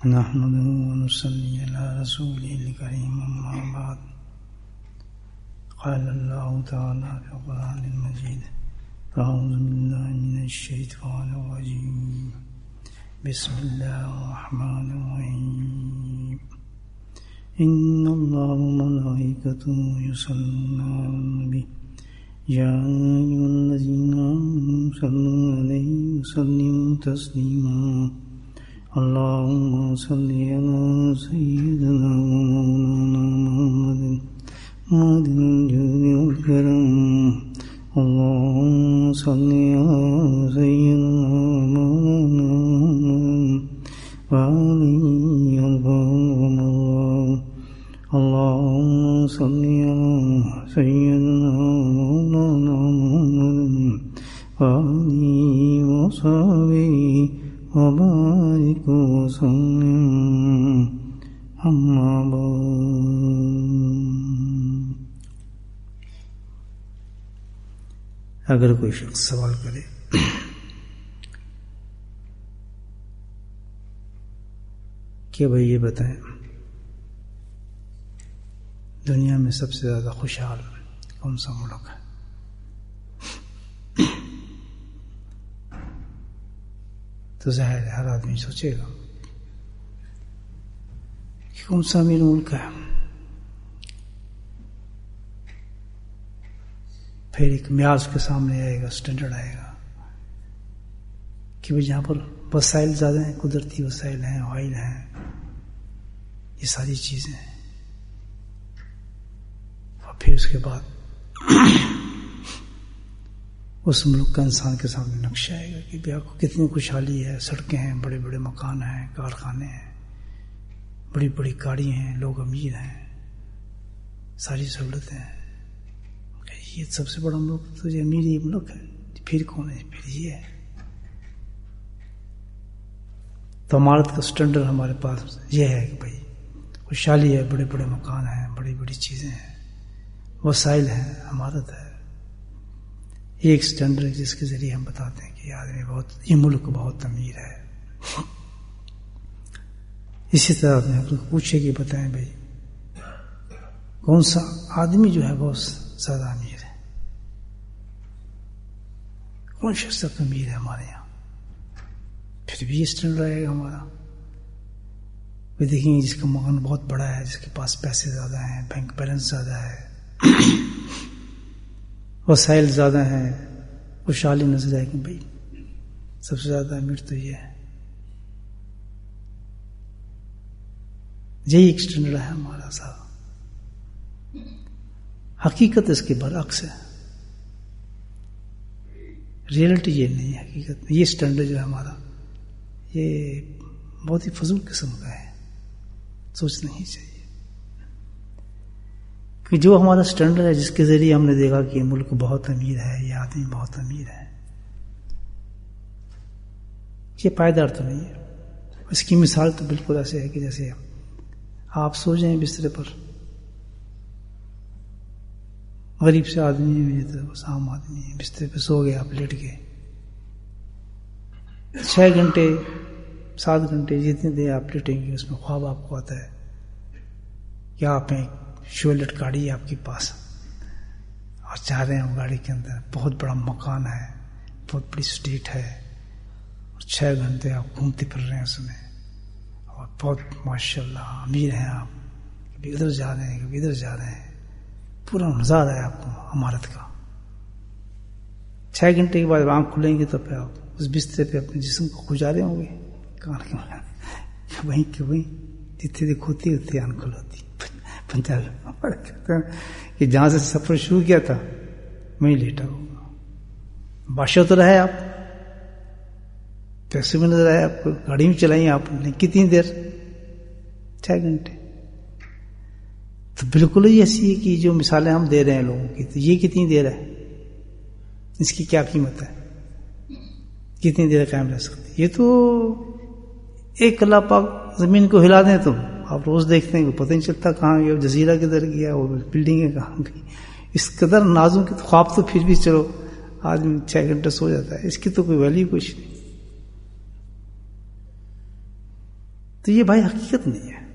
نحمده ونصلي على رسوله الكريم أما بعد قال الله تعالى في القرآن المجيد أعوذ بالله من الشيطان الرجيم بسم الله الرحمن الرحيم إن الله وملائكته يصلون على النبي يا أيها الذين آمنوا صلوا عليه وسلموا تسليما اللهم صل على سيدنا ومولانا محمد الجود والكرم اللهم صل على سيدنا ومولانا محمد وعليه الفضل اللهم صل على سيدنا ومولانا محمد وعليه وصحبه وبارك وسلم أما بعد. اگر کوئی شخص سوال کرے کہ بھائی یہ بتائیں دنیا میں سب سے زیادہ خوشحال کون سا ملک ہے؟ تو ظاہر ہے ہر آدمی سوچے گا کہ کون سا امیر ملک ہے. پھر ایک معیار کے سامنے آئے گا، سٹینڈرڈ آئے گا کہ بھائی جہاں پر وسائل زیادہ ہیں، قدرتی وسائل ہیں، آئل ہیں، یہ ساری چیزیں ہیں. اور پھر اس کے بعد اس ملک کا انسان کے سامنے نقشہ آئے گا کہ آپ کو کتنی خوشحالی ہے، سڑکیں ہیں، بڑے بڑے مکان ہیں، کارخانے ہیں، بڑی بڑی گاڑی ہیں، لوگ امیر ہیں، ساری سہولتیں ہیں. یہ سب سے بڑا ملک تو یہ امیر ہی ملک ہے. پھر کون ہے؟ پھر یہ ہے. تو عمارت کا سٹینڈرڈ ہمارے پاس یہ ہے کہ بھائی خوشحالی ہے، بڑے بڑے مکان ہیں، بڑی بڑی چیزیں ہیں، وسائل ہیں، عمارت ہے. یہ ایک سٹینڈرڈ ہے جس کے ذریعے ہم بتاتے ہیں کہ یہ آدمی یہ ملک بہت امیر ہے. اسی طرح آپ نے پوچھے کہ بتائیں بھائی کون سا آدمی جو ہے بہت زیادہ امیر ہے، کون شخص تک امیر ہے ہمارے یہاں؟ پھر بھی یہ سٹینڈرڈ رہے گا ہمارا. وہ دیکھیں گے جس کا مکان بہت بڑا ہے، جس کے پاس پیسے زیادہ ہیں، بینک بیلنس زیادہ ہے، وسائل زیادہ ہیں، خوشحالی نظر آئے کہ بھائی سب سے زیادہ امیر تو یہ ہے. یہی ایک سٹینڈرڈ ہے ہمارا سارا. حقیقت اس کے برعکس ہے. ریئلٹی یہ نہیں ہے. حقیقت میں یہ سٹینڈرڈ جو ہے ہمارا یہ بہت ہی فضول قسم کا ہے. سوچنا ہی چاہیے کہ جو ہمارا سٹینڈرڈ ہے جس کے ذریعے ہم نے دیکھا کہ یہ ملک بہت امیر ہے، یہ آدمی بہت امیر ہے، یہ پائیدار تو نہیں ہے. اس کی مثال تو بالکل ایسے ہے کہ جیسے آپ سو جائیں بسترے پر، غریب سے آدمی ہے، عام آدمی ہے، بسترے پہ سو گئے، آپ لیٹ گئے، 6 گھنٹے 7 گھنٹے جتنے دیر آپ لیٹیں گے اس میں خواب آپ کو آتا ہے کہ آپ ہیں شیولٹ گاڑی ہے آپ کے پاس اور چاہ رہے ہیں وہ گاڑی کے اندر بہت بڑا مکان ہے، بہت بڑی اسٹریٹ ہے، اور 6 گھنٹے آپ گھومتے پھر رہے ہیں اس میں، اور بہت ماشاءاللہ امیر ہیں آپ، کبھی ادھر جا رہے ہیں کبھی ادھر جا رہے ہیں، پورا مزہ آ رہا ہے آپ کو عمارت کا. 6 گھنٹے کے بعد آنکھ کھلیں گے تو پھر آپ اس بسترے پہ اپنے جسم کو گزارے ہوں گے وہیں کہ وہیں جتنے دیر کھوتی ہوتی آنکھ کھل ہوتی. پنجاب کہ جہاں سے سفر شروع کیا تھا وہیں لیٹا ہوگا. بادشاہ تو رہے آپ، پیسے میں نظر آئے آپ کو، گاڑی میں چلائیں آپ نے کتنی دیر؟ 6 گھنٹے. تو بالکل ہی ایسی ہے کہ جو مثالیں ہم دے رہے ہیں لوگوں کی، تو یہ کتنی دیر ہے؟ اس کی کیا قیمت ہے؟ کتنی دیر قائم رہ سکتی؟ یہ تو ایک اللہ پاک زمین کو ہلا دیں تو آپ روز دیکھتے ہیں، پتہ نہیں چلتا کہاں گیا، جزیرہ کدھر گیا، وہ بلڈنگیں کہاں گئی. اس قدر نازوں کے خواب تو پھر بھی چلو آدمی 6 گھنٹے سو جاتا ہے، اس کی تو کوئی ویلیو کچھ نہیں. تو یہ بھائی حقیقت نہیں ہے.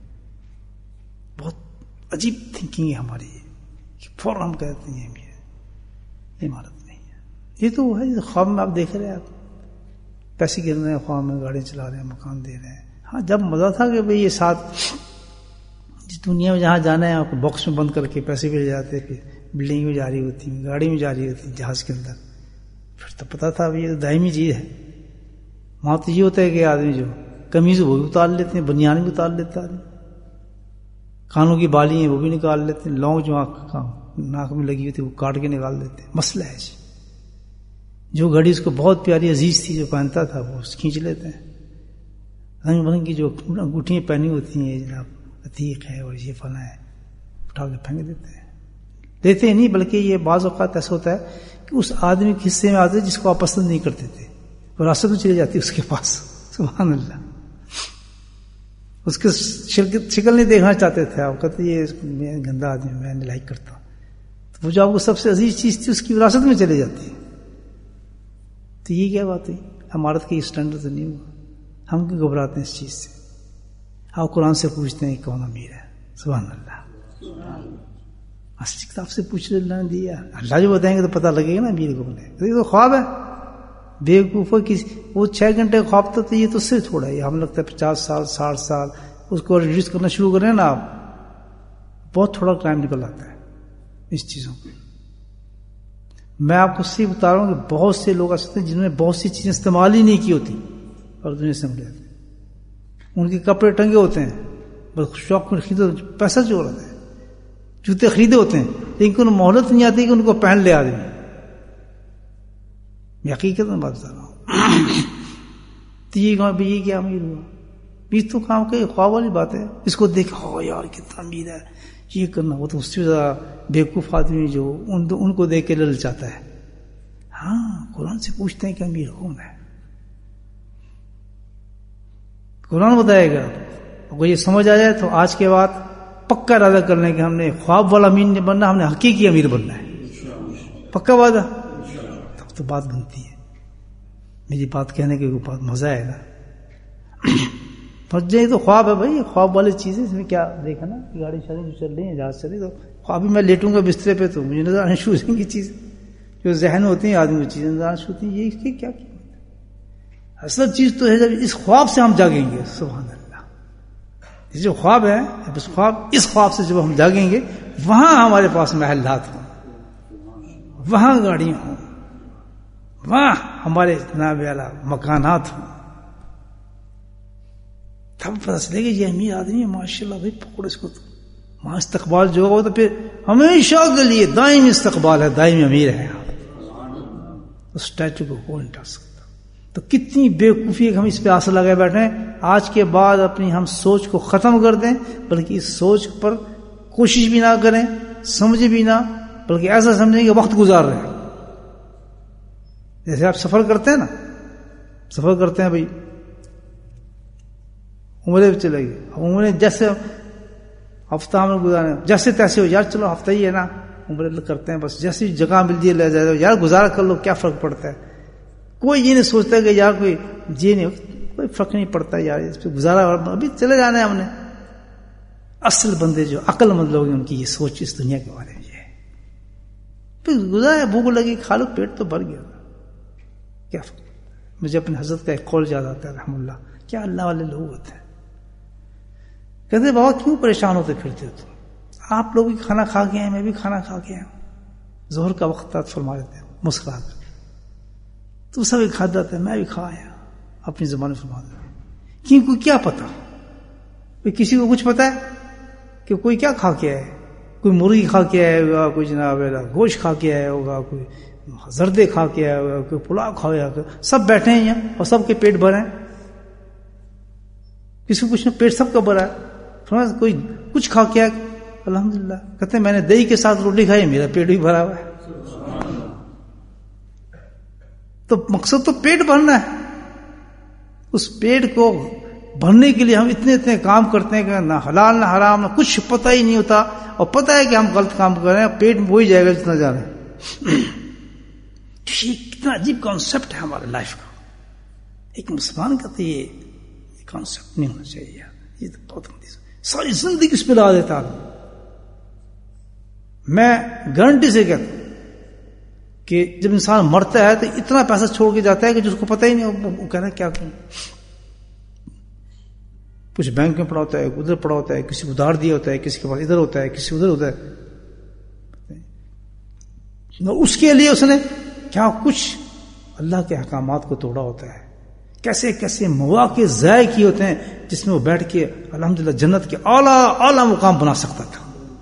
بہت عجیب تھنکنگ ہے ہماری کہ فوراً ہم کہتے ہیں یہ عمارت نہیں ہے. یہ تو ہے خواب میں آپ دیکھ رہے ہیں، آپ پیسے گر رہے ہیں خواب میں، گاڑیاں چلا رہے ہیں، مکان دے رہے ہیں. ہاں جب مزہ تھا کہ بھئی یہ ساتھ جس دنیا میں جہاں جانا ہے آپ کو باکس میں بند کر کے پیسے بھی لے جاتے، پھر بلڈنگ میں جاری ہوتی، گاڑی میں جاری ہوتی، جہاز کے اندر. پھر تو پتا تھا یہ دائمی چیز ہے. وہاں تو یہ ہوتا ہے کہ آدمی جو قمیض وہ بھی اتار لیتے ہیں، بنیان بھی اتار لیتا ہے، کانوں کی بالی ہیں وہ بھی نکال لیتے ہیں، لونگ جو ناک میں لگی ہوئی تھی وہ کاٹ کے نکال دیتے ہیں. مسئلہ ہے جی. جو گھڑی اس کو بہت پیاری عزیز تھی جو پہنتا تھا وہ کھینچ لیتے ہیں. رنگ برنگ کی جو انگوٹھیاں پہنی ہوتی ہیں جناب، عتیق ہے اور یہ فلاں ہے، اٹھا کے پھینک دیتے ہیں. دیتے نہیں بلکہ یہ بعض اوقات ایسا ہوتا ہے کہ اس آدمی کے حصے میں آتے جس کو آپ پسند نہیں کرتے تھے، وہ راستہ میں چلی جاتی اس کے پاس. سبحان اللہ. اس کی شکل نہیں دیکھنا چاہتے تھے آپ، کہتے یہ گندا آدمی میں نہیں لائک کرتا. تو وہ جو آپ کو سب سے عزیز چیز تھی اس کی وراثت میں چلی جاتی ہے. تو یہ کیا بات ہے؟ عمارت کی اسٹینڈرڈ تو نہیں ہوا. ہم کیوں گھبراتے ہیں اس چیز سے؟ آپ قرآن سے پوچھتے ہیں کون امیر ہے. سبحان اللہ. اصلی کتاب سے پوچھ رہے، اللہ نے دیا. اللہ جو بتائیں گے تو پتہ لگے گا نا امیر کون ہے. یہ تو خواب ہے. بیوقوفوں کی وہ 6 گھنٹے خواب تھا تو یہ تو صرف تھوڑا ہے. ہم لگتا ہے 50 سال 60 سال اس کو ریڈیوس کرنا شروع کریں نا آپ، بہت تھوڑا ٹائم نکل آتا ہے اس چیزوں پہ. میں آپ کو صرف بتا رہا ہوں کہ بہت سے لوگ ایسے ہیں جنہوں نے بہت سی چیزیں استعمال ہی نہیں کی ہوتی اور دنیا سے ملے جاتے. ان کے کپڑے ٹنگے ہوتے ہیں، بس شوق میں خریدے، پیسہ جو رہتا ہے، جوتے خریدے ہوتے ہیں، لیکن ان مہلت نہیں آتی کہ ان کو پہن لے آدمی. میں حقیقت میں بات بتا رہا ہوں. تو یہ کیا امیر ہوا؟ بیس تو کام کے خواب والی بات ہے. اس کو دیکھ ہو یار کتنا امیر ہے، یہ کرنا. وہ تو اس سے زیادہ بیوقوف آدمی جو ان کو دیکھ کے للچاتا ہے. ہاں قرآن سے پوچھتے ہیں کہ امیر کون ہے. قرآن بتائے گا. اگر یہ سمجھ آ جائے تو آج کے بعد پکا ارادہ کر لیں کہ ہم نے خواب والا امیر نہیں بننا، ہم نے حقیقی امیر بننا ہے. پکا وعدہ. تب تو بات بنتی ہے. میری بات کہنے کے بات مزہ آئے گا. یہ تو خواب ہے بھائی، خواب والی چیزیں. اس میں کیا دیکھا نا، گاڑی شاڑی جو چل رہی ہے، جہاز چل رہی، تو خواب میں لیٹوں گا بسترے پہ تو مجھے نظر آنے شروع ہو جائیں گی چیزیں جو ذہن ہوتی ہیں آدمی کو، چیزیں نظر آنے شروع ہوتی ہیں. یہ اس کی کیا اصل چیز تو ہے جب اس خواب سے ہم جاگیں گے. سبحان اللہ. یہ جو خواب ہے، اس خواب سے جب ہم جاگیں گے، وہاں ہمارے پاس محلات ہوں، وہاں گاڑیاں ہوں، وہاں ہمارے جناب والا مکانات ہوں. تب پتہ چلے گا یہ امیر آدمی ہے، ماشاء اللہ بھائی پکڑ اس کو. تو وہاں استقبال جو ہوگا تو پھر ہمیشہ کے لیے دائمی استقبال ہے، دائمی امیر ہے. اس اسٹیچو کو کون ہٹا سکتا؟ تو کتنی بےوقوفی ہے کہ ہم اس پہ آسا لگائے بیٹھے ہیں. آج کے بعد اپنی ہم سوچ کو ختم کر دیں، بلکہ اس سوچ پر کوشش بھی نہ کریں، سمجھے بھی نہ، بلکہ ایسا سمجھیں کہ وقت گزار رہے ہیں. جیسے آپ سفر کرتے ہیں نا، سفر کرتے ہیں بھائی، عمرے پہ چلے گئے. عمرے جیسے ہفتہ ہمیں گزارے، جیسے تیسے ہو یار، چلو ہفتہ ہی ہے نا، عمرے کرتے ہیں بس. جیسی جگہ ملتی ہے لے جائے یار، گزارا کر لو، کیا فرق پڑتا ہے. کوئی یہ نہیں سوچتا کہ یار کوئی جی نہیں، کوئی فرق نہیں پڑتا یار، اس پہ گزارا ابھی چلے جانا ہے ہم نے. اصل بندے جو عقل مند لوگ ہیں ان کی یہ سوچ اس دنیا کے بارے میں یہ ہے. پھر گزارا، بھوک لگی کھا لو، پیٹ تو بھر گیا، کیا فرق. مجھے اپنے حضرت کا ایک قول یاد آتا ہے رحم اللہ. کیا اللہ والے لوگ ہوتے ہیں، کہتے بابا کیوں پریشان ہوتے پھرتے ہو تم؟ آپ لوگ بھی کھانا کھا کے ہیں، میں بھی کھانا کھا کے ہوں. ظہر کا وقت تھا، فرما دیتے ہیں مسکرا کر، تو سب کھا جاتے ہیں، میں بھی کھا آیا. اپنی زبان میں فرما دیتے ہیں. کیوں؟ کیا پتا، کسی کو کچھ پتا ہے کہ کوئی کیا کھا کے آئے؟ کوئی مرغی کھا کے آیا ہوگا، کوئی جناب گوشت کھا کے آیا ہوگا، کوئی زردے کھا کے آیا ہوگا، کوئی پلاؤ کھا گیا. سب بیٹھے ہیں یہاں اور سب کے پیٹ بھرے ہیں. کسی کو کچھ پیٹ سب کا بھرا ہے. کوئی کچھ کھا کے آیا، الحمدللہ. کہتے ہیں میں نے دہی کے ساتھ روٹی کھائی، میرا پیٹ بھی بھرا ہوا ہے. تو مقصد تو پیٹ بھرنا ہے. اس پیٹ کو بھرنے کے لیے ہم اتنے کام کرتے ہیں کہ نہ حلال نہ حرام، نہ کچھ پتہ ہی نہیں ہوتا، اور پتہ ہے کہ ہم غلط کام کر رہے ہیں، پیٹ میں وہی جائے گا جتنا جا رہے ہیں. یہ کتنا عجیب کانسیپٹ ہے ہمارے لائف کا. ایک مسلمان کا تو یہ کانسیپٹ نہیں ہونا چاہیے. یہ تو بہت ساری زندگی اس پہ لا دیتا آدمی. میں گارنٹی سے کہتا ہوں کہ جب انسان مرتا ہے تو اتنا پیسہ چھوڑ کے جاتا ہے کہ جس کو پتہ ہی نہیں وہ کہنا کیا کروں. کچھ بینک میں پڑا ہوتا ہے, ادھر پڑا ہوتا ہے, کسی کو ادھار دیا ہوتا ہے, کسی کے پاس ادھر ہوتا ہے, کسی ادھر ہوتا ہے. اس کے لیے اس نے کیا کچھ اللہ کے احکامات کو توڑا ہوتا ہے, کیسے کیسے مواقع ضائع کیے ہوتے ہیں جس میں وہ بیٹھ کے الحمدللہ جنت کے اعلیٰ مقام بنا سکتا تھا,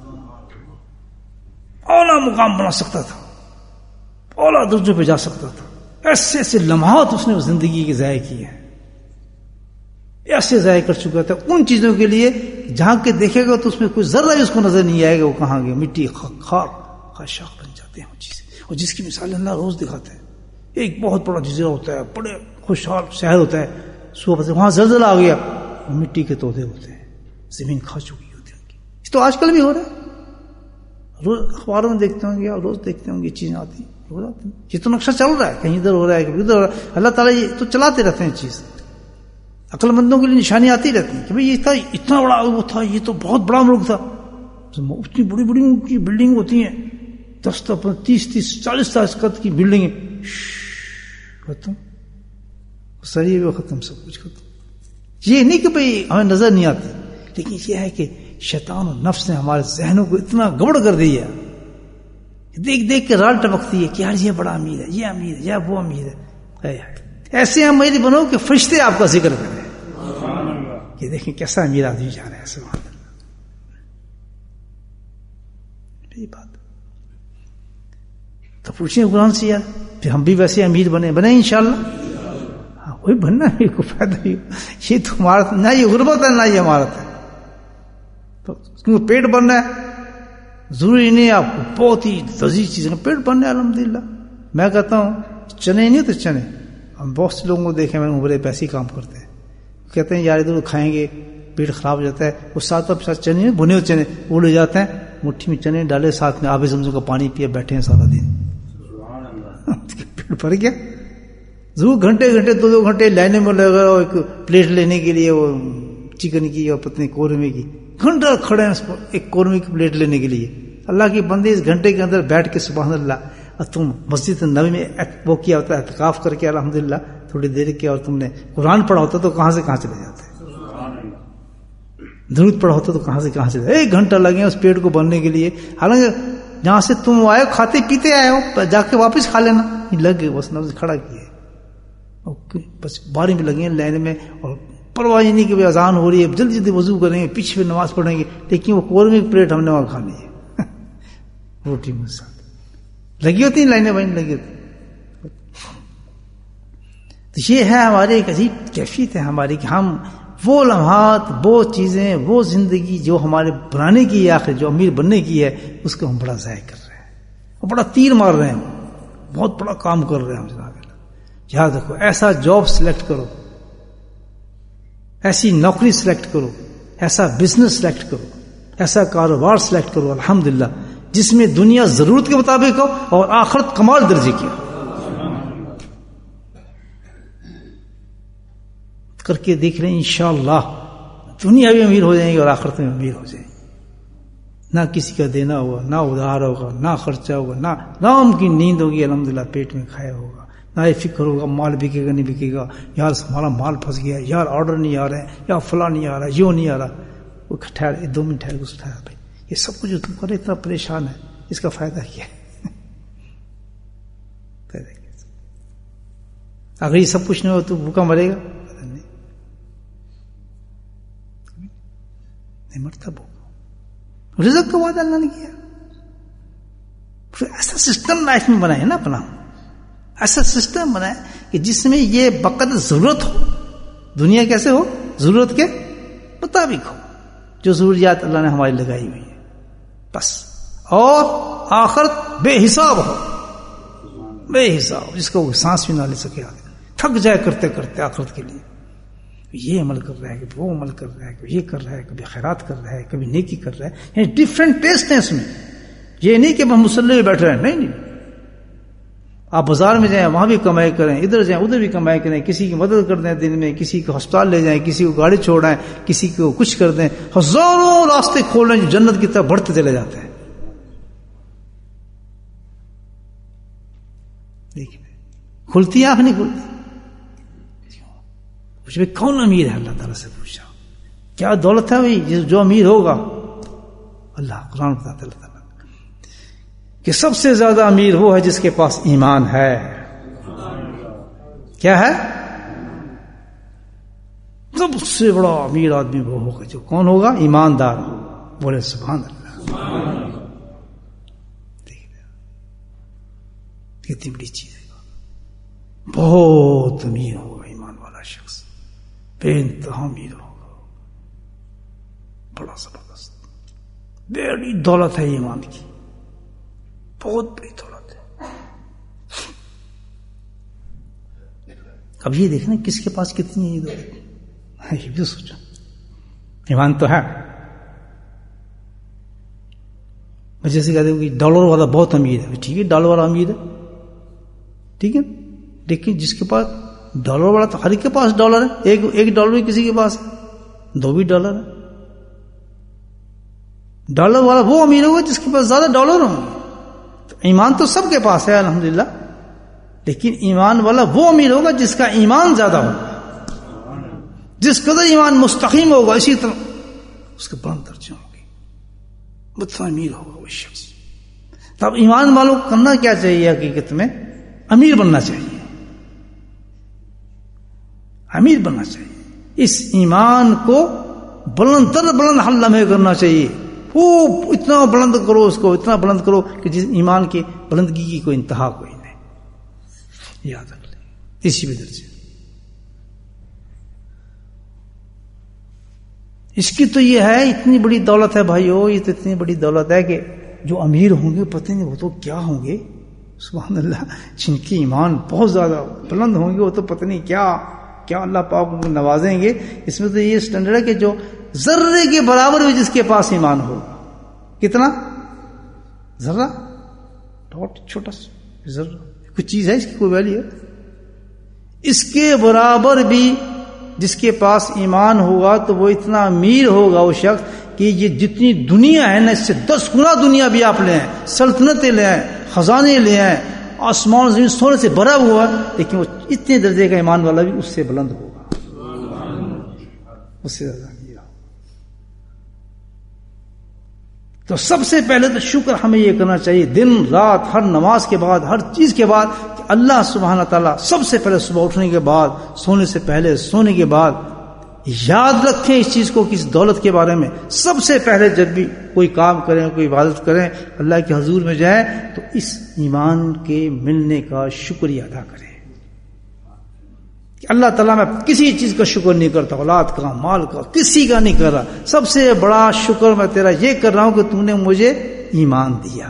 اعلیٰ مقام بنا سکتا تھا, اعلیٰ درجوں پہ جا سکتا تھا. ایسے ایسے لمحات اس نے زندگی کے ضائع کیے ہیں, ایسے ضائع کر چکا تھا ان چیزوں کے لیے جہاں کے دیکھے گا تو اس میں کوئی ذرہ بھی اس کو نظر نہیں آئے گا وہ کہاں گیا. مٹی خاک خاشاک بن جاتے ہیں وہ چیزیں, اور جس کی مثال اللہ روز دکھاتا ہے. ایک بہت بڑا جزیرہ ہوتا ہے, بڑے خوشحال شہر ہوتا ہے, صبح سے وہاں زلزلہ آ گیا, مٹی کے تودے ہوتے ہیں, زمین کھا چکی ہوتی ہے ان کی. یہ تو آج کل بھی ہو رہا ہے, روز اخباروں میں دیکھتے ہوں گے, اور روز دیکھتے ہوں گے چیزیں آتی ہیں, روز آتی ہیں. یہ تو نقشہ چل رہا ہے, کہیں ادھر ہو رہا ہے کہیں ادھر ہو رہا ہے. اللہ تعالیٰ یہ تو چلاتے رہتے ہیں چیز. عقل مندوں کے لیے نشانی آتی رہتی ہیں کہ بھئی یہ تھا, اتنا بڑا وہ تھا, یہ تو بہت بڑا ملک تھا. اتنی بڑی بڑی ان کی بلڈنگ ہوتی ہیں, 10 30 40 قد کی بلڈنگیں, ختم سری وہ ختم, سب کچھ ختم. یہ نہیں کہ بھئی ہمیں نظر نہیں آتی, لیکن یہ ہے کہ شیطان و نفس نے ہمارے ذہنوں کو اتنا گڑبڑ کر دیا, دیکھ دیکھ کے رال ٹپکتی ہے کہ یار یہ بڑا امیر ہے, یہ امیر ہے, یا وہ امیر ہے. ایسے امیر بنو کہ فرشتے آپ کا ذکر کریں کہ دیکھیں کیسا امیر آدمی جا رہا ہے. سبحان اللہ. یہی بات تو پوچھیں قرآن سے, یار پھر ہم بھی ویسے امیر بنے انشاءاللہ. ہاں وہی بننا, میرے کو فائدہ نہیں. یہ تو ہمارا نہ یہ غربت ہے نہ یہ امارت ہے. تو کیونکہ پیٹ بننا ہے, ضروری نہیں آپ کو بہت ہی لذیذ چیزیں, پیٹ بننا ہے الحمدللہ. میں کہتا ہوں چنے نہیں تو چنے, ہم بہت سے لوگوں کو دیکھیں میں بڑے پیسے کام کرتے ہیں, کہتے ہیں یار ادھر کھائیں گے پیٹ خراب ہو جاتا ہے. وہ ساتھ چنے بنے ہوئے چنے وہ لے جاتے ہیں, مٹھی میں چنے ڈالے, ساتھ میں آب زمزم کا پانی پیے, بیٹھے ہیں سارا دن. پیٹ بھر گیا. ضرور گھنٹے 2 گھنٹے لائنوں میں لگا ایک پلیٹ لینے کے لیے, وہ چکن کی اور پتنی قورمے کی, گھنٹہ کھڑے ہیں ایک قورمے کی پلیٹ لینے کے لیے. اللہ کی بندے اس گھنٹے کے اندر بیٹھ کے سبحان اللہ, اور تم مسجد نبوی میں وہ کیا ہوتا ہے اعتکاف کر کے الحمدللہ تھوڑی دیر کیا, اور تم نے قرآن پڑھا ہوتا تو کہاں سے کہاں چلے جاتے, درود پڑھا ہوتا تو کہاں سے کہاں چلے. 1 گھنٹہ لگے اس پیٹ کو بھرنے کے لیے. حالانکہ جہاں سے تم آئے کھاتے پیتے آئے ہو, جا کے واپس کھا لینا. لگ گئے بس نفس کھڑا کیے, بس باری میں لگے لائن میں, اور پرواہ نہیں کہ اذان ہو رہی ہے, جلدی جلدی وضو کریں گے, پیچھے نماز پڑھیں گے, لیکن وہ قورمے کی پلیٹ ہم نے وہاں کھانی ہے روٹی میں ساتھ. لگی ہوتی ہیں لائنیں بھائی, لگی ہوتی. تو یہ ہے ہماری ایک عجیب کیفیت ہے ہماری کہ ہم وہ لمحات, وہ چیزیں, وہ زندگی جو ہمارے بنانے کی ہے, آخر جو امیر بننے کی ہے, اس کو ہم بڑا ضائع کر رہے ہیں, اور بڑا تیر مار رہے ہیں, بہت بڑا کام کر رہے ہیں ہم. جناب یاد رکھو, ایسا جاب سلیکٹ کرو, ایسی نوکری سلیکٹ کرو, ایسا بزنس سلیکٹ کرو, ایسا کاروبار سلیکٹ کرو الحمدللہ جس میں دنیا ضرورت کے مطابق ہو اور آخرت کمال درجے کی ہو. کر کے دیکھ رہے ہیں انشاءاللہ دنیا بھی امیر ہو جائیں گی اور آخرت میں امیر ہو جائیں گی. نہ کسی کا دینا ہوگا, نہ ادھار ہوگا, نہ خرچہ ہوگا, نہ نام کی نیند ہوگی الحمدللہ, پیٹ میں کھایا ہوگا, نہ یہ فکر ہوگا مال بکے گا نہیں بکے گا, یار ہمارا مال پھنس گیا, یار آرڈر نہیں آ رہا ہے, یا فلاں نہیں آ رہا, یوں نہیں آ رہا. وہ ٹھہر 2 منٹ ٹھہر کے اٹھایا, بھائی یہ سب کچھ تم پر اتنا پریشان ہے, اس کا فائدہ کیا ہے؟ اگر یہ سب کچھ نہیں ہو تو بھوکا مرے گا نہیں مرتا بھوکا. رزق کا وعدہ اللہ نے کیا. پھر ایسا سسٹم لائف میں بنائے نا اپنا, ایسا سسٹم بنائے کہ جس میں یہ بقدر ضرورت ہو. دنیا کیسے ہو؟ ضرورت کے مطابق ہو, جو ضروریات اللہ نے ہماری لگائی ہوئی ہے بس. اور آخرت بے حساب ہو, بے حساب, جس کو سانس بھی نہ لے سکے, تھک جائے کرتے کرتے آخرت کے لیے. یہ عمل کر رہا ہے, کہ وہ عمل کر رہا ہے, کہ یہ کر رہا ہے, کبھی خیرات کر رہا ہے, کبھی نیکی کر رہا ہے. یعنی ڈفرینٹ ٹیسٹ ہیں اس میں. یہ نہیں کہ ہم مسلح میں بیٹھ رہے ہیں, نہیں. آپ بازار میں جائیں وہاں بھی کمائی کریں، ادھر جائیں ادھر بھی کمائی کریں، کسی کی مدد کر دیں دن میں، کسی کو ہسپتال لے جائیں، کسی کو گاڑی چھوڑائیں، کسی کو کچھ کر دیں، ہزاروں راستے کھول رہے ہیں جو جنت کی طرف بڑھتے چلے جاتے ہیں. دیکھیں کھلتی آنکھ نہیں کھلتی. کچھ بھی کون امیر ہے؟ اللہ تعالیٰ سے پوچھا کیا دولت ہے بھائی جو امیر ہوگا؟ اللہ قرآن بتاتا ہے اللہ تعالیٰ کہ سب سے زیادہ امیر وہ ہے جس کے پاس ایمان ہے. کیا ہے؟ سب سے بڑا امیر آدمی وہ ہوگا جو کون ہوگا؟ ایماندار ہوگا. بولے سبحان اللہ. کتنی بڑی چیز ہے. بہت امیر ہوگا ایمان والا شخص، بے انتہا امیر ہوگا، بڑا زبردست بڑی دولت ہے ایمان کی، بہت بڑی دولت ہے. اب یہ دیکھنا کس کے پاس کتنی ہے یہ دولت، یہ بھی سوچو. ایمان تو ہے. جیسے کہتے ہیں کہ ڈالر والا بہت امیر ہے، ٹھیک ہے ڈالر والا امیر ہے، ٹھیک ہے، لیکن جس کے پاس ڈالر والا تو ہر ایک کے پاس ڈالر ہے. ایک ڈالر بھی کسی کے پاس ہے، 2 بھی ڈالر ہے. ڈالر والا وہ امیر ہوگا جس کے پاس زیادہ ڈالر ہوں گے. تو ایمان تو سب کے پاس ہے الحمدللہ، لیکن ایمان والا وہ امیر ہوگا جس کا ایمان زیادہ ہوگا. جس قدر ایمان مستقیم ہوگا اسی طرح اس کے بلند درجے ہوں گے، اتنا امیر ہوگا وہ شخص. تب ایمان والوں کو کرنا کیا چاہیے؟ حقیقت میں امیر بننا چاہیے، امیر بننا چاہیے. اس ایمان کو بلند تر بلند حل میں کرنا چاہیے. خوب اتنا بلند کرو اس کو، اتنا بلند کرو کہ جس ایمان کی بلندگی کی کوئی انتہا کوئی نہیں. یاد رکھ لیں اسی بھی درجے. اس کی تو یہ ہے اتنی بڑی دولت ہے بھائیو، یہ تو اتنی بڑی دولت ہے کہ جو امیر ہوں گے پتہ نہیں وہ تو کیا ہوں گے. سبحان اللہ. جن کی ایمان بہت زیادہ بلند ہوں گے وہ تو پتہ نہیں کیا اللہ پاک کو نوازیں گے. اس میں تو یہ سٹینڈرڈ ہے کہ جو ذرے کے برابر بھی جس کے پاس ایمان ہو. کتنا؟ ذرہ، ڈاٹ، چھوٹا سا ذرہ، کچھ چیز ہے اس کی کوئی ویلیو ہے؟ اس کے برابر بھی جس کے پاس ایمان ہوگا تو وہ اتنا امیر ہوگا وہ شخص کہ یہ جتنی دنیا ہے نا اس سے 10 گنا دنیا بھی آپ لے آئیں، سلطنتیں لے آئیں، خزانے لے آئیں، آسمان زمین سونے سے بھرا ہوا، لیکن وہ اتنے درجے کا ایمان والا بھی اس سے بلند ہوگا، اس سے زیادہ. تو سب سے پہلے تو شکر ہمیں یہ کرنا چاہیے دن رات ہر نماز کے بعد ہر چیز کے بعد کہ اللہ سبحانہ تعالیٰ سب سے پہلے صبح اٹھنے کے بعد، سونے سے پہلے، سونے کے بعد یاد رکھیں اس چیز کو کہ اس دولت کے بارے میں سب سے پہلے جب بھی کوئی کام کریں، کوئی عبادت کریں، اللہ کے حضور میں جائیں تو اس ایمان کے ملنے کا شکریہ ادا کریں کہ اللہ تعالیٰ میں کسی چیز کا شکر نہیں کرتا، اولاد کا، مال کا، کسی کا نہیں کر رہا. سب سے بڑا شکر میں تیرا یہ کر رہا ہوں کہ تو نے مجھے ایمان دیا.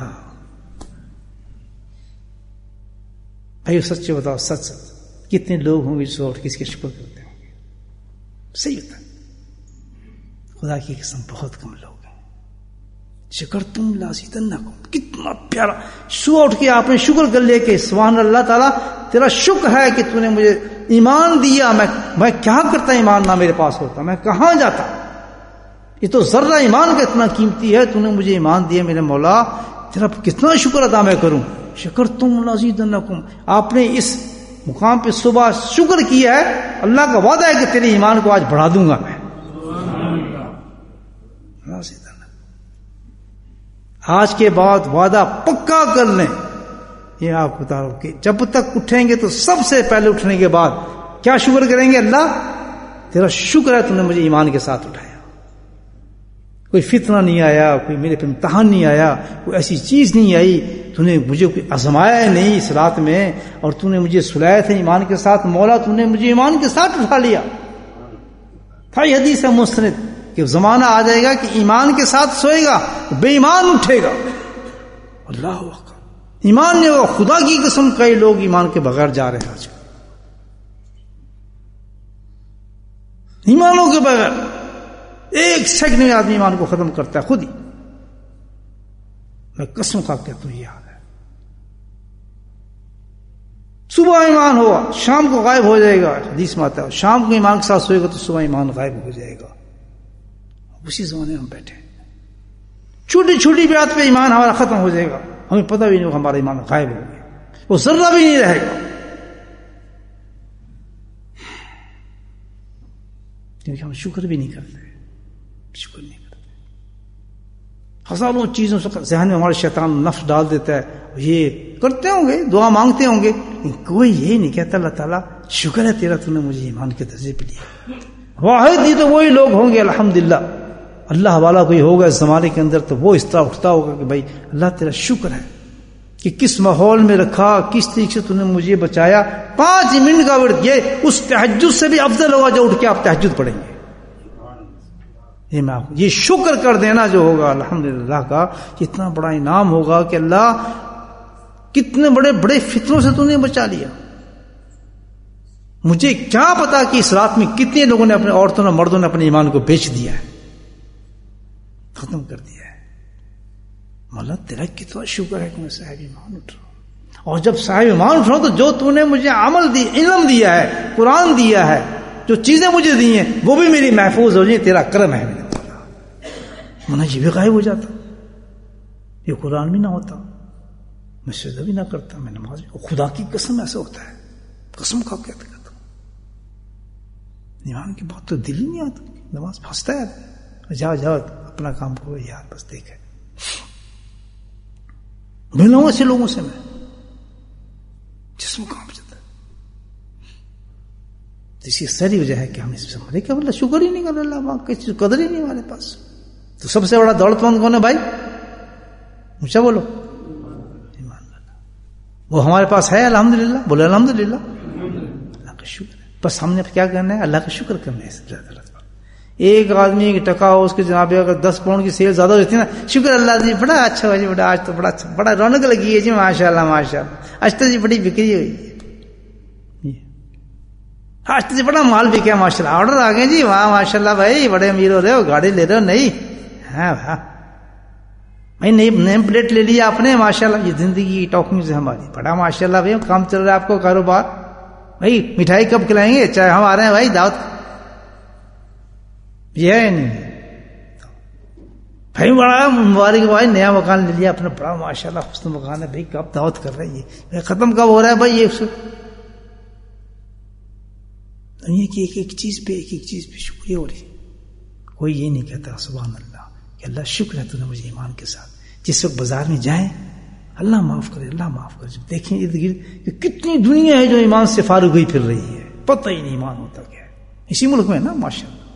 بھائی سچے بتاؤ، سچ کتنے لوگ ہوں گے جو کس کے شکر کرتے ہوں گے؟ صحیح بتا، خدا کی قسم بہت کم لوگ ہیں. شکر تم لازیدنکم، کتنا پیارا. صبح اٹھ کے آپ نے شکر کر لیا کہ سبحان اللہ تعالیٰ تیرا شکر ہے کہ تو نے مجھے ایمان دیا. میں کیا کرتا ایمان نہ میرے پاس ہوتا، میں کہاں جاتا. یہ تو ذرہ ایمان کا اتنا قیمتی ہے، تو نے مجھے ایمان دیا میرے مولا، تیرا کتنا شکر ادا میں کروں. شکر تم لازیدنکم. آپ نے اس مقام پہ صبح شکر کیا ہے، اللہ کا وعدہ ہے کہ تیرے ایمان کو آج بڑھا دوں گا میں. آج کے بعد وعدہ پکا کر لیں. یہ آپ بتا رہا ہوں کہ جب تک اٹھیں گے تو سب سے پہلے اٹھنے کے بعد کیا شکر کریں گے؟ اللہ تیرا شکر ہے تو نے مجھے ایمان کے ساتھ اٹھایا. کوئی فتنہ نہیں آیا، کوئی میرے پہ امتحان نہیں آیا، کوئی ایسی چیز نہیں آئی، تو نے مجھے کوئی آزمایا نہیں اس رات میں، اور تو نے مجھے سلایا تھا ایمان کے ساتھ. مولا تو نے مجھے ایمان کے ساتھ اٹھا لیا. تھا یہ حدیث ہے مستند کہ زمانہ آ جائے گا کہ ایمان کے ساتھ سوئے گا تو بے ایمان اٹھے گا. اللہ اکبر. ایمان نہیں ہوگا. خدا کی قسم کئی لوگ ایمان کے بغیر جا رہے ہیں آج کل. ایمانوں کے بغیر ایک سیکنڈ میں آدمی ایمان کو ختم کرتا ہے خود ہی. میں قسم کھا کے تو یاد ہے. صبح ایمان ہوا شام کو غائب ہو جائے گا. حدیث میں آتا ہے شام کو ایمان کے ساتھ سوئے گا تو صبح ایمان غائب ہو جائے گا. اسی زمانے میں ہم بیٹھے, چھوٹی چھوٹی بات پہ ایمان ہمارا ختم ہو جائے گا, ہمیں پتہ بھی نہیں ہمارا ایمان غائب ہو گیا, وہ ذرہ بھی نہیں رہے گا. کیونکہ ہم شکر بھی نہیں کرتے, شکر نہیں کرتے. ہزاروں چیزوں سے ذہن میں ہمارے شیطان نفس ڈال دیتا ہے, یہ کرتے ہوں گے, دعا مانگتے ہوں گے, لیکن کوئی یہ نہیں کہتا اللہ تعالیٰ شکر ہے تیرا تو نے مجھے ایمان کے درجے پہ لیا. واحد ہی تو وہی لوگ ہوں گے الحمدللہ, اللہ والا کوئی ہوگا اس زمانے کے اندر تو وہ اس طرح اٹھتا ہوگا کہ بھائی اللہ تیرا شکر ہے کہ کس ماحول میں رکھا, کس طریقے سے تو نے مجھے بچایا. 5 منٹ کا ورد یہ اس تہجد سے بھی افضل ہوگا جو اٹھ کے آپ تہجد پڑھیں گے. یہ شکر کر دینا جو ہوگا الحمدللہ کا, اتنا بڑا انعام ہوگا کہ اللہ کتنے بڑے بڑے فتنوں سے تو نے بچا لیا. مجھے کیا پتا کہ اس رات میں کتنے لوگوں نے اپنے عورتوں نے مردوں نے اپنے ایمان کو بیچ دیا ہے, ختم کر دیا ہے. مولا تیرا کتنا شکر ہے کہ میں صاحب ایمان اٹھ رہا ہوں, اور جب صاحب ایمان اٹھ رہا ہوں تو جو تو نے مجھے عمل دی, علم دیا ہے, قرآن دیا ہے, جو چیزیں مجھے دی ہیں وہ بھی میری محفوظ ہو جائیں, تیرا کرم ہے میرے مولا. ورنہ یہ بھی غائب ہو جاتا, یہ قرآن بھی نہ ہوتا, میں سجدہ بھی نہ کرتا, میں نماز بھی. خدا کی قسم ایسا ہوتا ہے, قسم کھا کے کہتا ہوں, ایمان کی بات تو دل ہی نہیں آتا. نماز پھنستا ہے, جاؤ جاؤ اپنا کام کرو یار, بس دیکھے ملا ہوں ایسے لوگوں سے میں جس میں کام چلتا ہے. اس کی ساری وجہ ہے کہ ہم اس سے مرے کہ اللہ شکر ہی نہیں کر رہا, اللہ کسی چیز قدر ہی نہیں ہمارے پاس. تو سب سے بڑا دولت مند کون ہے بھائی؟ مجھے بولو, ایمان اللہ. وہ ہمارے پاس ہے الحمدللہ, بولے الحمدللہ, اللہ کا شکر ہے. بس ہم نے کیا کرنا ہے, اللہ کا شکر کرنا ہے. سب زیادہ ایک آدمی ایک ٹکا ہو, اس کے جناب اگر 10 پاؤنڈ کی سیل زیادہ ہوتی ہے نا, شکر اللہ جی بڑا اچھا ہوا جی, بڑا آج تو بڑا اچھا, بڑا رونق لگی ہے جی, ماشاء اللہ ماشاء اللہ, آج تو جی بڑی بکری ہوئی ہے, آج تو جی بڑا مال بکا ہے ماشاء اللہ, آرڈر آ گئے جی, واہ ماشاء اللہ بھائی بڑے امیر ہو رہے ہو, گاڑی لے رہے ہو, نہیں ہاں ہاں بھائی نئی نیم پلیٹ لے لیا آپ نے, ماشاء اللہ. یہ زندگی ٹاکنگ سے ہماری بڑا ماشاء اللہ بھائی کام چل رہا ہے آپ کو, کاروبار. بھائی مٹھائی کب کھلائیں گے, چاہے ہم آ رہے ہیں بھائی دعوت, یہ ہے نہیں بھائی, بڑا مبارک بھائی نیا مکان لے لیا اپنا, بڑا ماشاء اللہ حسن مکان ہے بھائی, کب دعوت کر رہے ہیں, ختم کب ہو رہا ہے بھائی. یہ دنیا کی ایک ایک چیز پہ ایک ایک چیز پہ شکریہ ہو رہی. کوئی یہ نہیں کہتا سبحان اللہ کہ اللہ شکر ہے تو نے مجھے ایمان کے ساتھ. جس وقت بازار میں جائیں اللہ معاف کرے, اللہ معاف کرے, جب دیکھیں ارد گرد کہ کتنی دنیا ہے جو ایمان سے فارغ ہوئی پھر رہی ہے, پتہ ہی نہیں ایمان ہوتا کیا ہے. اسی ملک میں نا ماشاء اللہ,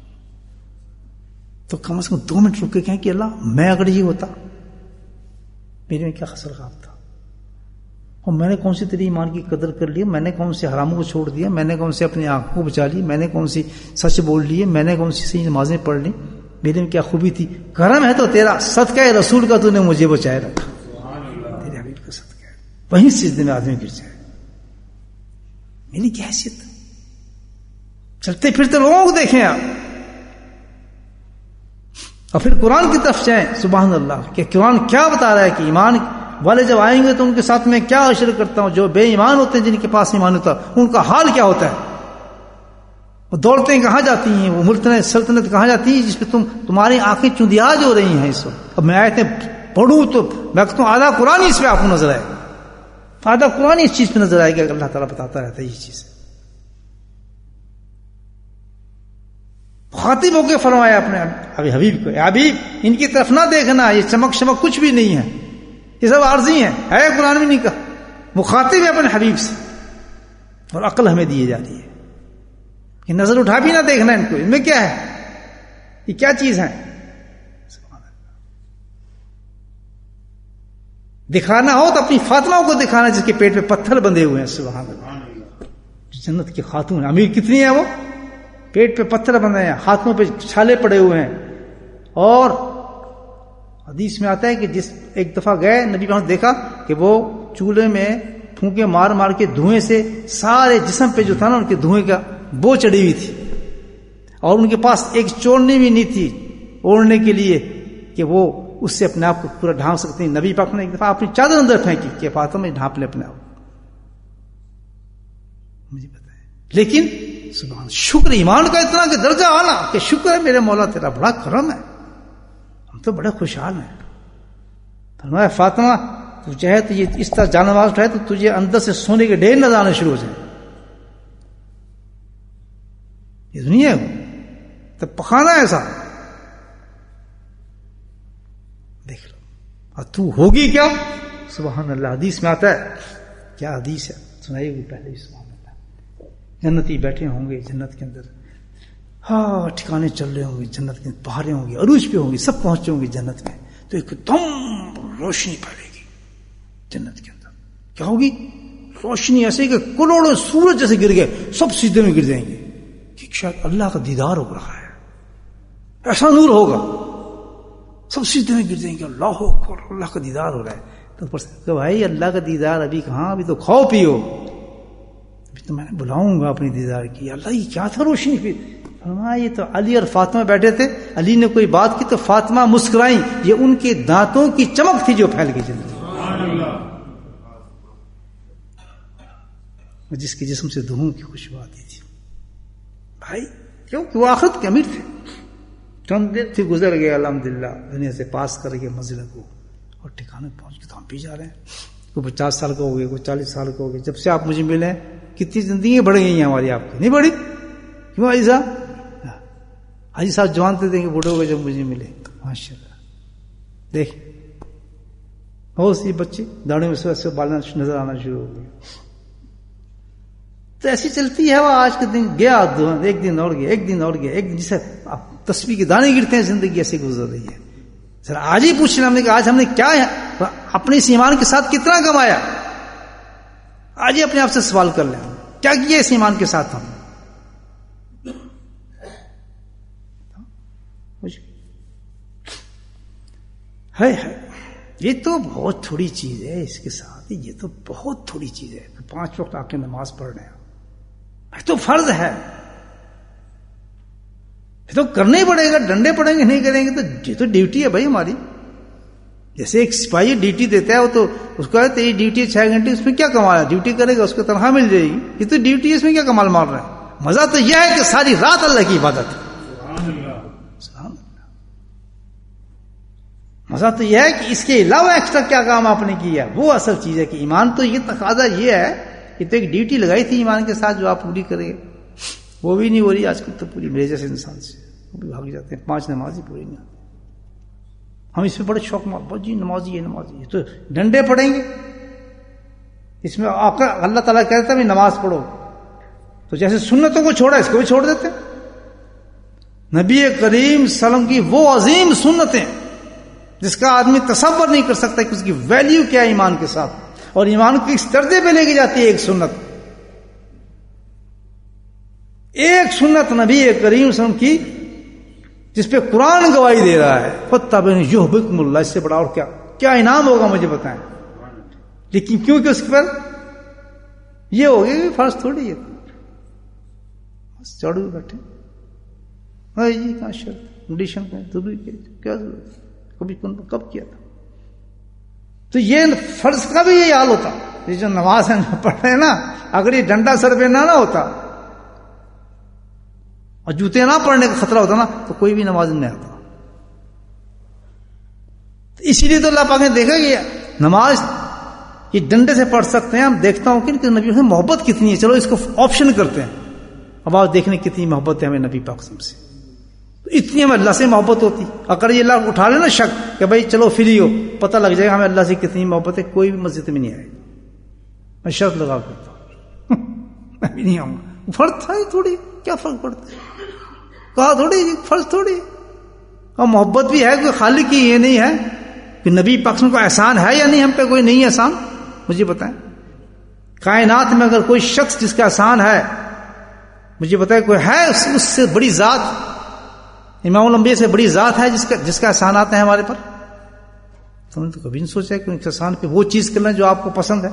تو کم از کم 2 منٹ رک کے کہیں کہ اللہ میں اگر یہ ہوتا میرے میں کیا خسر خواب تھا, اور میں نے کون سی تیری ایمان کی قدر کر لی, میں نے کون سے حراموں کو چھوڑ دیا, میں نے کون سے اپنی آنکھوں کو بچا لی, میں نے کون سی سچ بول لیے, میں نے کون سی صحیح نمازیں پڑھ لی, میرے میں کیا خوبی تھی. کرم ہے تو تیرا, صدقہ رسول کا تو نے مجھے بچائے رکھا, تیرے حبیب کا صدقہ ہے. وہیں سجدے میں آدمی گر جائے, میری کیا حیثیت. چلتے پھرتے لوگوں کو دیکھیں آپ, اور پھر قرآن کی طرف جائیں. سبحان اللہ کہ قرآن کیا بتا رہا ہے کہ ایمان والے جب آئیں گے تو ان کے ساتھ میں کیا اشر کرتا ہوں. جو بے ایمان ہوتے ہیں, جن کے پاس ایمان ہوتا ہے, ان کا حال کیا ہوتا ہے. وہ دولتیں کہاں جاتی ہیں, وہ ملک سلطنت کہاں جاتی ہے جس پہ تمہاری آنکھیں چندیاج ہو رہی ہیں اس وقت. اب میں آیتیں پڑھوں تو میں کہتا ہوں آدھا قرآن اس پہ آپ کو نظر آئے گا, آدھا قرآن اس چیز پہ نظر آئے گا. اللہ تعالیٰ بتاتا رہتا ہے یہ چیز. خاطب ہو کے فرمایا اپنے ابھی حبیب کو, حبیب ان کی طرف نہ دیکھنا, یہ چمک شمک کچھ بھی نہیں ہے, یہ سب عارضی ہیں, ہے قرآن میں نہیں کہا. مخاطب ہے اپنے حبیب سے, اور عقل ہمیں دی جا رہی ہے کہ نظر اٹھا بھی نہ دیکھنا ان کو, ان میں کیا ہے, یہ کیا چیز ہے. دکھانا ہو تو اپنی فاطمہ کو دکھانا جس کے پیٹ پہ پتھر بندھے ہوئے ہیں. سبحان اللہ, جنت کی خاتون امیر کتنی ہے, وہ پیٹ پہ پتھر بندھے ہیں, ہاتھوں پہ چھالے پڑے ہوئے ہیں. اور حدیث میں آتا ہے کہ جس ایک دفعہ گئے نبی نے دیکھا کہ وہ چولہے میں پھونکے مار مار کے دھوئیں سے سارے جسم پہ جو تھا نا ان کے دھوئیں کا بو چڑھی ہوئی تھی, اور ان کے پاس ایک چوڑنی بھی نہیں تھی اوڑھنے کے لیے کہ وہ اس سے اپنے آپ کو پورا ڈھانپ سکتے ہیں. نبی پاک نے ایک دفعہ اپنی چادر اندر پھینکی کہ فاطمہ ڈھانپ لے اپنے آپ. مجھے بتائیں. لیکن سبحان شکر ایمان کا اتنا کہ درجہ آنا کہ شکر ہے میرے مولا تیرا بڑا کرم ہے, ہم تو بڑے خوشحال ہیں. فرمایا فاطمہ تو چاہے تو یہ اس طرح جان نماز اٹھائے تو تجھے اندر سے سونے کے ڈھیر نظر آنے شروع ہو جائیں. یہ دنیا ہے تو پخانا ایسا دیکھ لو. اور تو ہوگی کیا؟ سبحان اللہ. حدیث میں آتا ہے, کیا حدیث ہے سنائیے گی پہلے. سبحان اللہ. جنتی بیٹھے ہوں گے جنت کے اندر, ہاں ٹھکانے چل رہے ہوں گے جنت کے, پہاڑے ہوں گے, عروج پہ ہوں گے, سب پہنچے ہوں گے جنت میں, تو ایک دم روشنی پھیلے گی جنت کے اندر. کیا ہوگی؟ روشنی ایسے کہ کروڑوں سورج جیسے گر گئے سب سیدھے میں گر جائیں گے کہ شاید اللہ کا دیدار ہو رہا ہے. ایسا نور ہوگا سب سیدھے میں گر جائیں گے, اللہ اکبر اللہ کا دیدار ہو رہا ہے. تو اوپر سے بھائی اللہ کا دیدار ابھی کہاں, ابھی تو کھاؤ پیو, ابھی تو میں بلاؤں گا اپنی دیدار کی. اللہ یہ کیا تھا روشنی پہ؟ فرمایا یہ تو علی اور فاطمہ بیٹھے تھے, علی نے کوئی بات کی تو فاطمہ مسکرائیں, یہ ان کے دانتوں کی چمک تھی جو پھیل گئی جنت. جس کے جسم سے دھوؤں کی خوشبو آتی تھی بھائی, کیونکہ وہ آخرت کے امیر تھے. چند دن تھے گزر گئے الحمدللہ, دنیا سے پاس کر گئے منزل کو, اور ٹھکانے پہنچ کے تو ہم بھی جا رہے ہیں. کوئی 50 سال کا ہو گئے, کوئی 40 سال کا ہو گئے. جب سے آپ مجھے ملے کتنی زندگی بڑھ گئی ہیں ہماری, آپ کی نہیں بڑھی؟ کیوں حاجی صاحب؟ حاجی صاحب جوان تھے کہ بوڑھے ہو گئے جب مجھے ملے. ماشاء اللہ دیکھ بہت سی بچے داڑھی میں سے بالنا نظر آنا شروع ہو گئے. تو ایسی چلتی ہے وہ. آج کے دن گیا, ایک دن اور گیا, ایک دن اور گیا, ایک دن جسے تسبیح کے دانے گرتے ہیں, زندگی ایسی گزر رہی ہے. ذرا آج ہی پوچھ لیں ہم نے کہ آج ہم نے کیا ہے اپنے اس ایمان کے ساتھ کتنا کمایا. آج ہی اپنے آپ سے سوال کر لیں کیا کیا اس ایمان کے ساتھ ہم. ہے یہ تو بہت تھوڑی چیز ہے, اس کے ساتھ یہ تو بہت تھوڑی چیز ہے. 5 وقت آ کے نماز پڑھ رہے ہیں, یہ تو فرض ہے, یہ تو کرنا ہی پڑے گا. ڈنڈے پڑیں گے نہیں کریں گے تو یہ تو ڈیوٹی ہے بھائی ہماری. جیسے ایک سپاہی ڈیوٹی دیتا ہے, وہ تو اس کو یہ ڈیوٹی 6 گھنٹے, اس میں کیا کمال ہے؟ ڈیوٹی کرے گا اس کو تنخواہ مل جائے گی. یہ تو ڈیوٹی ہے, اس میں کیا کمال مار رہا ہے؟ مزہ تو یہ ہے کہ ساری رات اللہ کی عبادت ہے. مزہ تو یہ ہے کہ اس کے علاوہ ایکسٹرا کیا کام آپ نے کیا, وہ اصل چیز ہے. کہ ایمان تو یہ تقاضا یہ ہے کہ تو ایک ڈیوٹی لگائی تھی ایمان کے ساتھ جو آپ پوری کریں, وہ بھی نہیں ہو رہی آج کل تو پوری. میرے جیسے انسان سے وہ بھی بھاگ جاتے ہیں, 5 نماز ہی پوری نہیں آتی. ہم اس میں بڑے شوق محبت, جی نمازی ہے نمازی ہے, تو ڈنڈے پڑیں گے اس میں. آپ کا اللہ تعالیٰ کہتا ہے نماز پڑھو, تو جیسے سنتوں کو چھوڑا اس کو بھی چھوڑ دیتے. نبی کریم صلی اللہ علیہ وسلم کی وہ عظیم سنتیں جس کا آدمی تصور نہیں کر سکتا کہ اس کی ویلیو کیا ہے ایمان کے ساتھ, اور ایمان کو اس درجے پہ لے کے جاتی ہے. ایک سنت نبی کریم صلی اللہ علیہ وسلم کی جس پہ قرآن گواہی دے رہا ہے, فَاتَّبِعُونِی یُحْبِبْکُمُ اللَّہ. اس سے بڑا اور کیا انعام ہوگا مجھے بتائیں. لیکن کیونکہ اس پر یہ ہو گیا کہ فرض تھوڑی ہے, بس چڑھ بیٹھے جی کہاں شرط کنڈیشن کیا ضرورت, کبھی کب کیا تھا. تو یہ فرض کا بھی یہی حال ہوتا. یہ جو نماز ہے پڑھ رہے ہیں نا, اگر یہ ڈنڈا سر پہ نہ ہوتا اور جوتے نہ پڑنے کا خطرہ ہوتا نا, تو کوئی بھی نماز نہیں آتا. اسی لیے تو اللہ پاک نے دیکھا کہ نماز یہ ڈنڈے سے پڑھ سکتے ہیں. ہم دیکھتا ہوں کہ نبی سے محبت کتنی ہے, چلو اس کو آپشن کرتے ہیں. اب آپ دیکھنے کتنی محبت ہے ہمیں نبی پاک سے, اتنی ہمیں اللہ سے محبت ہوتی. اگر یہ اللہ اٹھا لے نا شک کہ بھائی چلو فری ہو, پتہ لگ جائے گا ہمیں اللہ سے کتنی محبت ہے, کوئی بھی مسجد میں نہیں آئے. میں شرط لگا کرتا ہوں میں بھی نہیں آؤں گا. فرض تھا تھوڑی, کیا فرق پڑتا ہے, کہا تھوڑی فرض تھوڑی. اور محبت بھی ہے, کوئی خالق کی یہ نہیں ہے کہ نبی پاک کو احسان ہے یا نہیں ہم پہ, کوئی نہیں احسان مجھے بتائیں. کائنات میں اگر کوئی شخص جس کا احسان ہے مجھے بتائیں, کوئی ہے اس سے بڑی ذات, امام الانبیاء سے بڑی ذات ہے جس کا احسانات ہیں ہمارے پر. تم نے تو کبھی نہیں سوچا کہ ان کے احسان پہ وہ چیز کرنا جو آپ کو پسند ہے.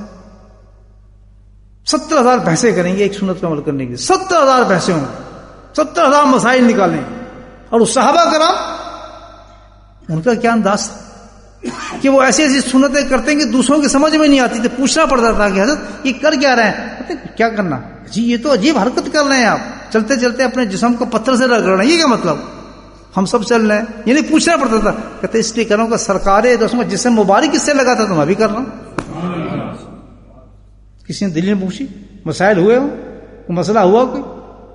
70,000 بحثیں کریں گے ایک سنت پہ عمل کرنے کے لیے, 70,000 بحثیں ہوں گی, 70,000 مسائل نکالیں گے. اور اس صحابہ کرام ان کا کیا انداز کہ وہ ایسی ایسی سنتیں کرتے ہیں کہ دوسروں کی سمجھ میں نہیں آتی تھی. پوچھنا پڑتا تھا کہ حضرت یہ کر کیا رہے ہیں, کیا کرنا, جی یہ تو عجیب حرکت کر رہے ہیں آپ, چلتے چلتے اپنے جسم کو پتھر سے رگڑ رہے ہیں, یہ کیا مطلب؟ ہم سب چل رہے ہیں. یعنی پوچھنا پڑتا تھا, کہتے اس لیے کروں کہ سرکار دوستوں جسم مبارک کس سے لگا تھا, تو میں بھی کر رہا ہوں. کسی نے دل میں پوچھی, مسائل ہوئے ہو, کوئی مسئلہ ہوا کوئی؟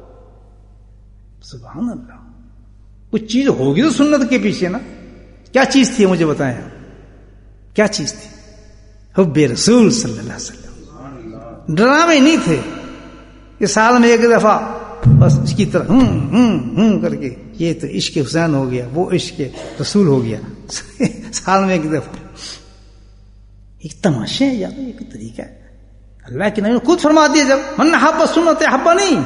سبحان اللہ, کچھ چیز ہوگی تو سنت کے پیچھے نا. کیا چیز تھی مجھے بتائیں آپ, کیا چیز تھی؟ حب رسول صلی اللہ علیہ وسلم. ڈرامے نہیں تھے کہ سال میں ایک دفعہ بس اس کی طرح کر کے یہ تو عشق حسین ہو گیا, وہ عشق رسول ہو گیا. سال میں ایک دفعہ ایک تماشے ہے یا ایک طریقہ ہے. اللہ کے نبی نے خود فرما دیا, جب من حب سنت حبا نہیں,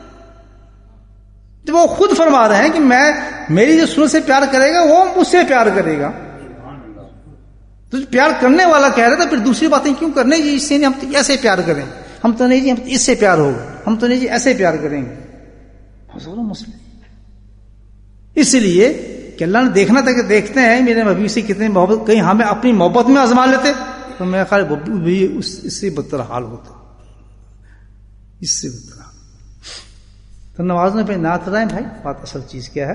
جب وہ خود فرما رہے ہیں کہ میں میری جو سنت سے پیار کرے گا وہ مجھ سے پیار کرے گا. تو پیار کرنے والا کہہ رہا تھا, پھر دوسری باتیں کیوں کرنے جی, اس سے ہم تو ایسے پیار کریں, ہم تو نہیں جی ہم اس سے پیار ہوگا, ہم تو نہیں جی ایسے پیار کریں گے. حضور مسئلہ اس لیے کہ اللہ نے دیکھنا تھا کہ دیکھتے ہیں میرے نبی سے کتنی محبت, کہیں ہمیں اپنی محبت میں آزما لیتے تو میرا خیال بھی اس سے بدتر حال ہوتا, اس سے بدتر حال. تو نوازنے پہ نعت رہے ہیں بھائی, بات اصل چیز کیا ہے؟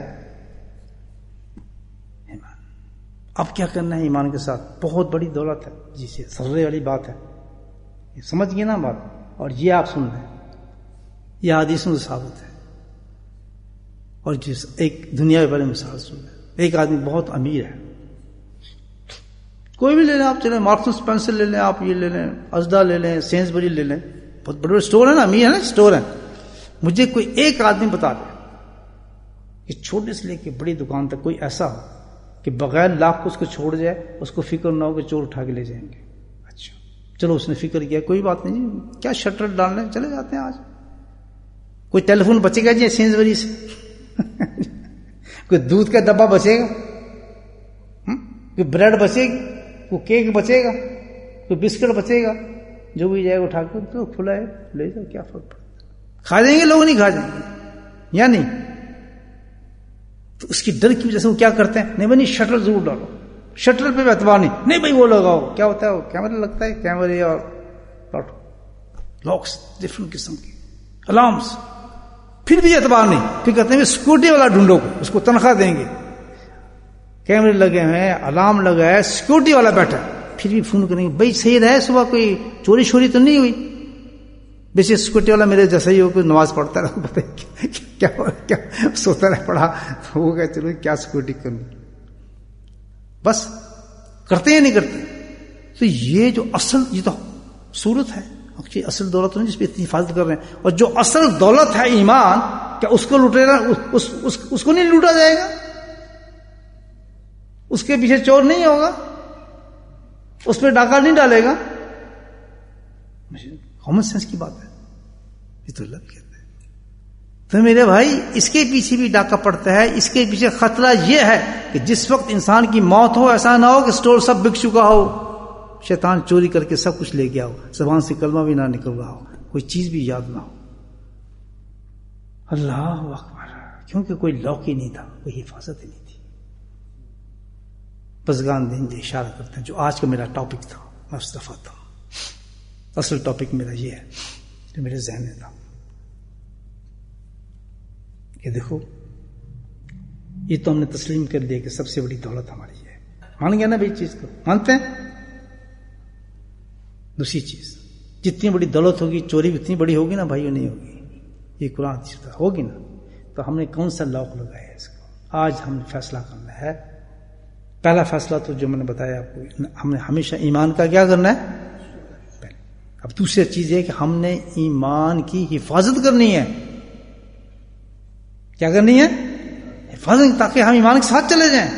ایمان. اب کیا کرنا ہے ایمان کے ساتھ؟ بہت بڑی دولت ہے جسے سرے والی بات ہے, یہ سمجھ گئے نا بات. اور یہ آپ سن رہے ہیں, یہ حدیثوں سے ثابت ہے. اور جس ایک دنیا میں بڑے مثال سن رہے ہیں, ایک آدمی بہت امیر ہے, کوئی بھی لے لیں آپ, چلیں مارکس اینڈ سپینسر لے لیں, آپ یہ لے لیں, ازدا لے لیں, سینسبری لے لیں, بہت بڑے بڑے اسٹور ہیں نا, امیر ہے نا اسٹور ہیں. مجھے کوئی ایک آدمی بتا دے کہ چھوٹے سے لے کے بڑی دکان تک کوئی ایسا ہو کہ بغیر لاکھ کو اس کو چھوڑ جائے, اس کو فکر نہ ہو کہ چور اٹھا کے لے جائیں گے. اچھا چلو اس نے فکر کیا, کوئی بات نہیں جی, کیا شٹر ڈالنے چلے جاتے ہیں. آج کوئی ٹیلی فون بچے گا جی سینسبری سے؟ کوئی دودھ کا ڈبہ بچے گا, کوئی بریڈ بچے گی, کوئی کیک بچے گا, کوئی بسکٹ بچے گا, جو بھی جائے گا اٹھا کے تو کھلا ہے لے جاؤ, کیا فرق پڑتا ہے؟ کھا جائیں گے لوگ, نہیں کھا جائیں گے یا نہیں؟ تو اس کی ڈر کی وجہ سے وہ کیا کرتے ہیں, نہیں بھائی شٹر ضرور ڈالو, شٹر پہ اعتبار نہیں بھائی وہ لگاؤ. کیا ہوتا ہے وہ کیمرہ لگتا ہے, کیمرے اور لاکس ڈفرنٹ قسم کے الارمس, پھر بھی اعتبار نہیں. پھر کہتے ہیں سیکورٹی والا ڈھونڈو, اس کو تنخواہ دیں گے. کیمرے لگے ہوئے ہیں, الارم لگا ہے, سیکورٹی والا بیٹھا, پھر بھی فون کریں گے بھائی صحیح رہے, صبح کوئی چوری شوری تو نہیں ہوئی. بیسے سیکورٹی والا میرے جیسا ہی ہو, کوئی نماز پڑھتا رہا, پتہ کیا سوتا رہا پڑھا تو وہ کہ چلو کیا سیکورٹی کرنی, بس کرتے ہیں نہیں کرتے. تو یہ جو اصل یہ تو صورت ہے, اصل دولت نہیں جس پہ اتنی حفاظت کر رہے ہیں. اور جو اصل دولت ہے ایمان, کیا اس کو لوٹے گا؟ اس کو نہیں لوٹا جائے گا, اس کے پیچھے چور نہیں ہوگا, اس پہ ڈاکہ نہیں ڈالے گا. کامن سینس کی بات ہے, یہ تو اللہ کہتے ہیں. تو میرے بھائی اس کے پیچھے بھی ڈاکہ پڑتا ہے, اس کے پیچھے خطرہ یہ ہے کہ جس وقت انسان کی موت ہو, ایسا نہ ہو کہ اسٹور سب بک چکا ہو, شیطان چوری کر کے سب کچھ لے گیا ہو, زبان سے کلمہ بھی نہ نکل رہا ہو, کوئی چیز بھی یاد نہ ہو. اللہ اکبر, کیونکہ کوئی لاک ہی نہیں تھا, کوئی حفاظت ہی نہیں تھی. بزگان دن جو اشارہ کرتے ہیں, جو آج کا میرا ٹاپک تھا, میں اس طرف آتا ہوں. اصل ٹاپک میرا یہ ہے جو میرے ذہن میں تھا کہ دیکھو یہ تو ہم نے تسلیم کر لیا کہ سب سے بڑی دولت ہماری ہے, مان گیا نا بھائی, چیز کو مانتے ہیں. دوسری چیز, جتنی بڑی دولت ہوگی چوری بھی اتنی بڑی ہوگی نا بھائیو, نہیں ہوگی, یہ قرآن ہوگی نا. تو ہم نے کون سا لاک لگایا ہے اس کو؟ آج ہم نے فیصلہ کرنا ہے. پہلا فیصلہ تو جو میں نے بتایا آپ کو, ہم نے ہمیشہ ایمان کا کیا کرنا ہے. اب دوسری چیز یہ کہ ہم نے ایمان کی حفاظت کرنی ہے. کیا کرنی ہے؟ حفاظت, تاکہ ہم ایمان کے ساتھ چلے جائیں.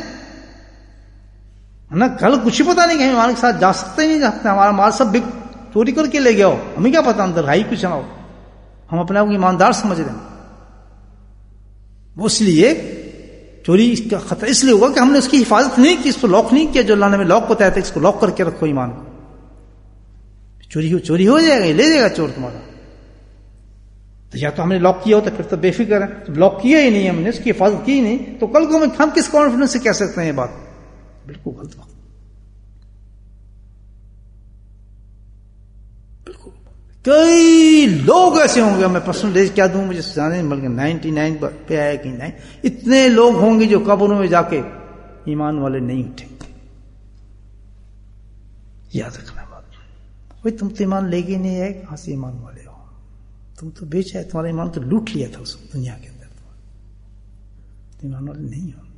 نا کل کچھ ہی پتا نہیں کہ ہم ایمان کے ساتھ جا سکتے ہی نہیں جا سکتے. ہمارا مال سب چوری کر کے لے گیا ہو, ہمیں کیا پتا اندر ہائی کچھ نہ ہو, ہم اپنے آپ کو ایماندار سمجھ رہے ہیں. وہ اس لیے چوری کا خطرہ اس لیے ہوگا کہ ہم نے اس کی حفاظت نہیں کی, اس کو لاک نہیں کیا. جو اللہ نے ہمیں لاک بتایا تھا, اس کو لاک کر کے رکھو ایمان کو. چوری ہو جائے گا, لے جائے گا چور تمہارا. تو یا تو ہم نے لاک کیا ہوتا, پھر تو بے فکر ہے. تو لاک کیا ہی نہیں ہم نے, اس کی حفاظت کی ہی نہیں, تو کل کو ہم کس کانفیڈنس سے کہہ سکتے ہیں یہ بات؟ بالکل غلط بات, بالکل. کئی لوگ ایسے ہوں گے, میں پرسنٹیج کیا دوں مجھے جانے, بلکہ 99 پہ آیا کہ نہیں, اتنے لوگ ہوں گے جو قبروں میں جا کے ایمان والے نہیں اٹھیں گے. یاد رکھنا بات. بھائی تم تو ایمان لے گے نہیں ہے, کہاں سے ایمان والے ہو؟ تم تو بیچا ہے, تمہارا ایمان تو لوٹ لیا تھا اس دنیا کے اندر, تم ایمان والے نہیں ہو.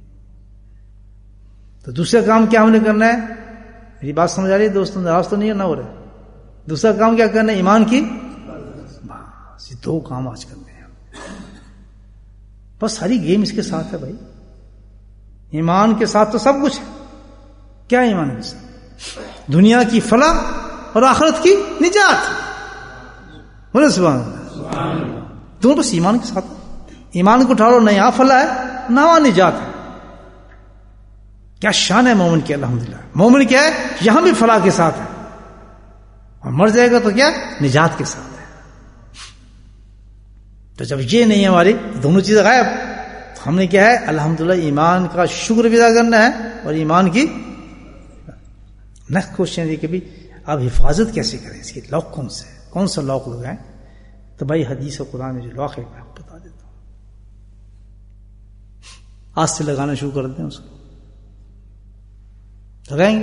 تو دوسرا کام کیا ہم نے کرنا ہے؟ میری بات سمجھ آ رہی ہے دوستوں, ناراض تو نہیں نہ ہو رہا ہے؟ دوسرا کام کیا کرنا ہے؟ ایمان کی بس, یہ دو کام آج کرنے ہیں بس. ساری گیم اس کے ساتھ ہے بھائی. ایمان کے ساتھ تو سب کچھ ہے. کیا ایمان کے ساتھ؟ دنیا کی فلاح اور آخرت کی نجات. بولے سبحان اللہ. دونوں بس ایمان کے ساتھ. ایمان کو اٹھا لو, نہ یہاں فلاح ہے نہ وہاں نجات ہے. کیا شان ہے مومن کی, الحمدللہ. مومن کیا ہے؟ یہاں بھی فلاح کے ساتھ ہے, اور مر جائے گا تو کیا؟ نجات کے ساتھ ہے. تو جب یہ نہیں ہے ہماری, دونوں چیزیں غائب, تو ہم نے کیا ہے؟ الحمدللہ ایمان کا شکر ادا کرنا ہے, اور ایمان کی نیکسٹ کوشچن یہ کہ بھی آپ حفاظت کیسے کریں, اس کی لاک کون سے, کون سا لاک لگائیں؟ تو بھائی حدیث و قرآن میں جو لاک ہے میں آپ کو بتا دیتا ہوں. آج سے لگانا شروع کر دیں, اس کو لگائیں گے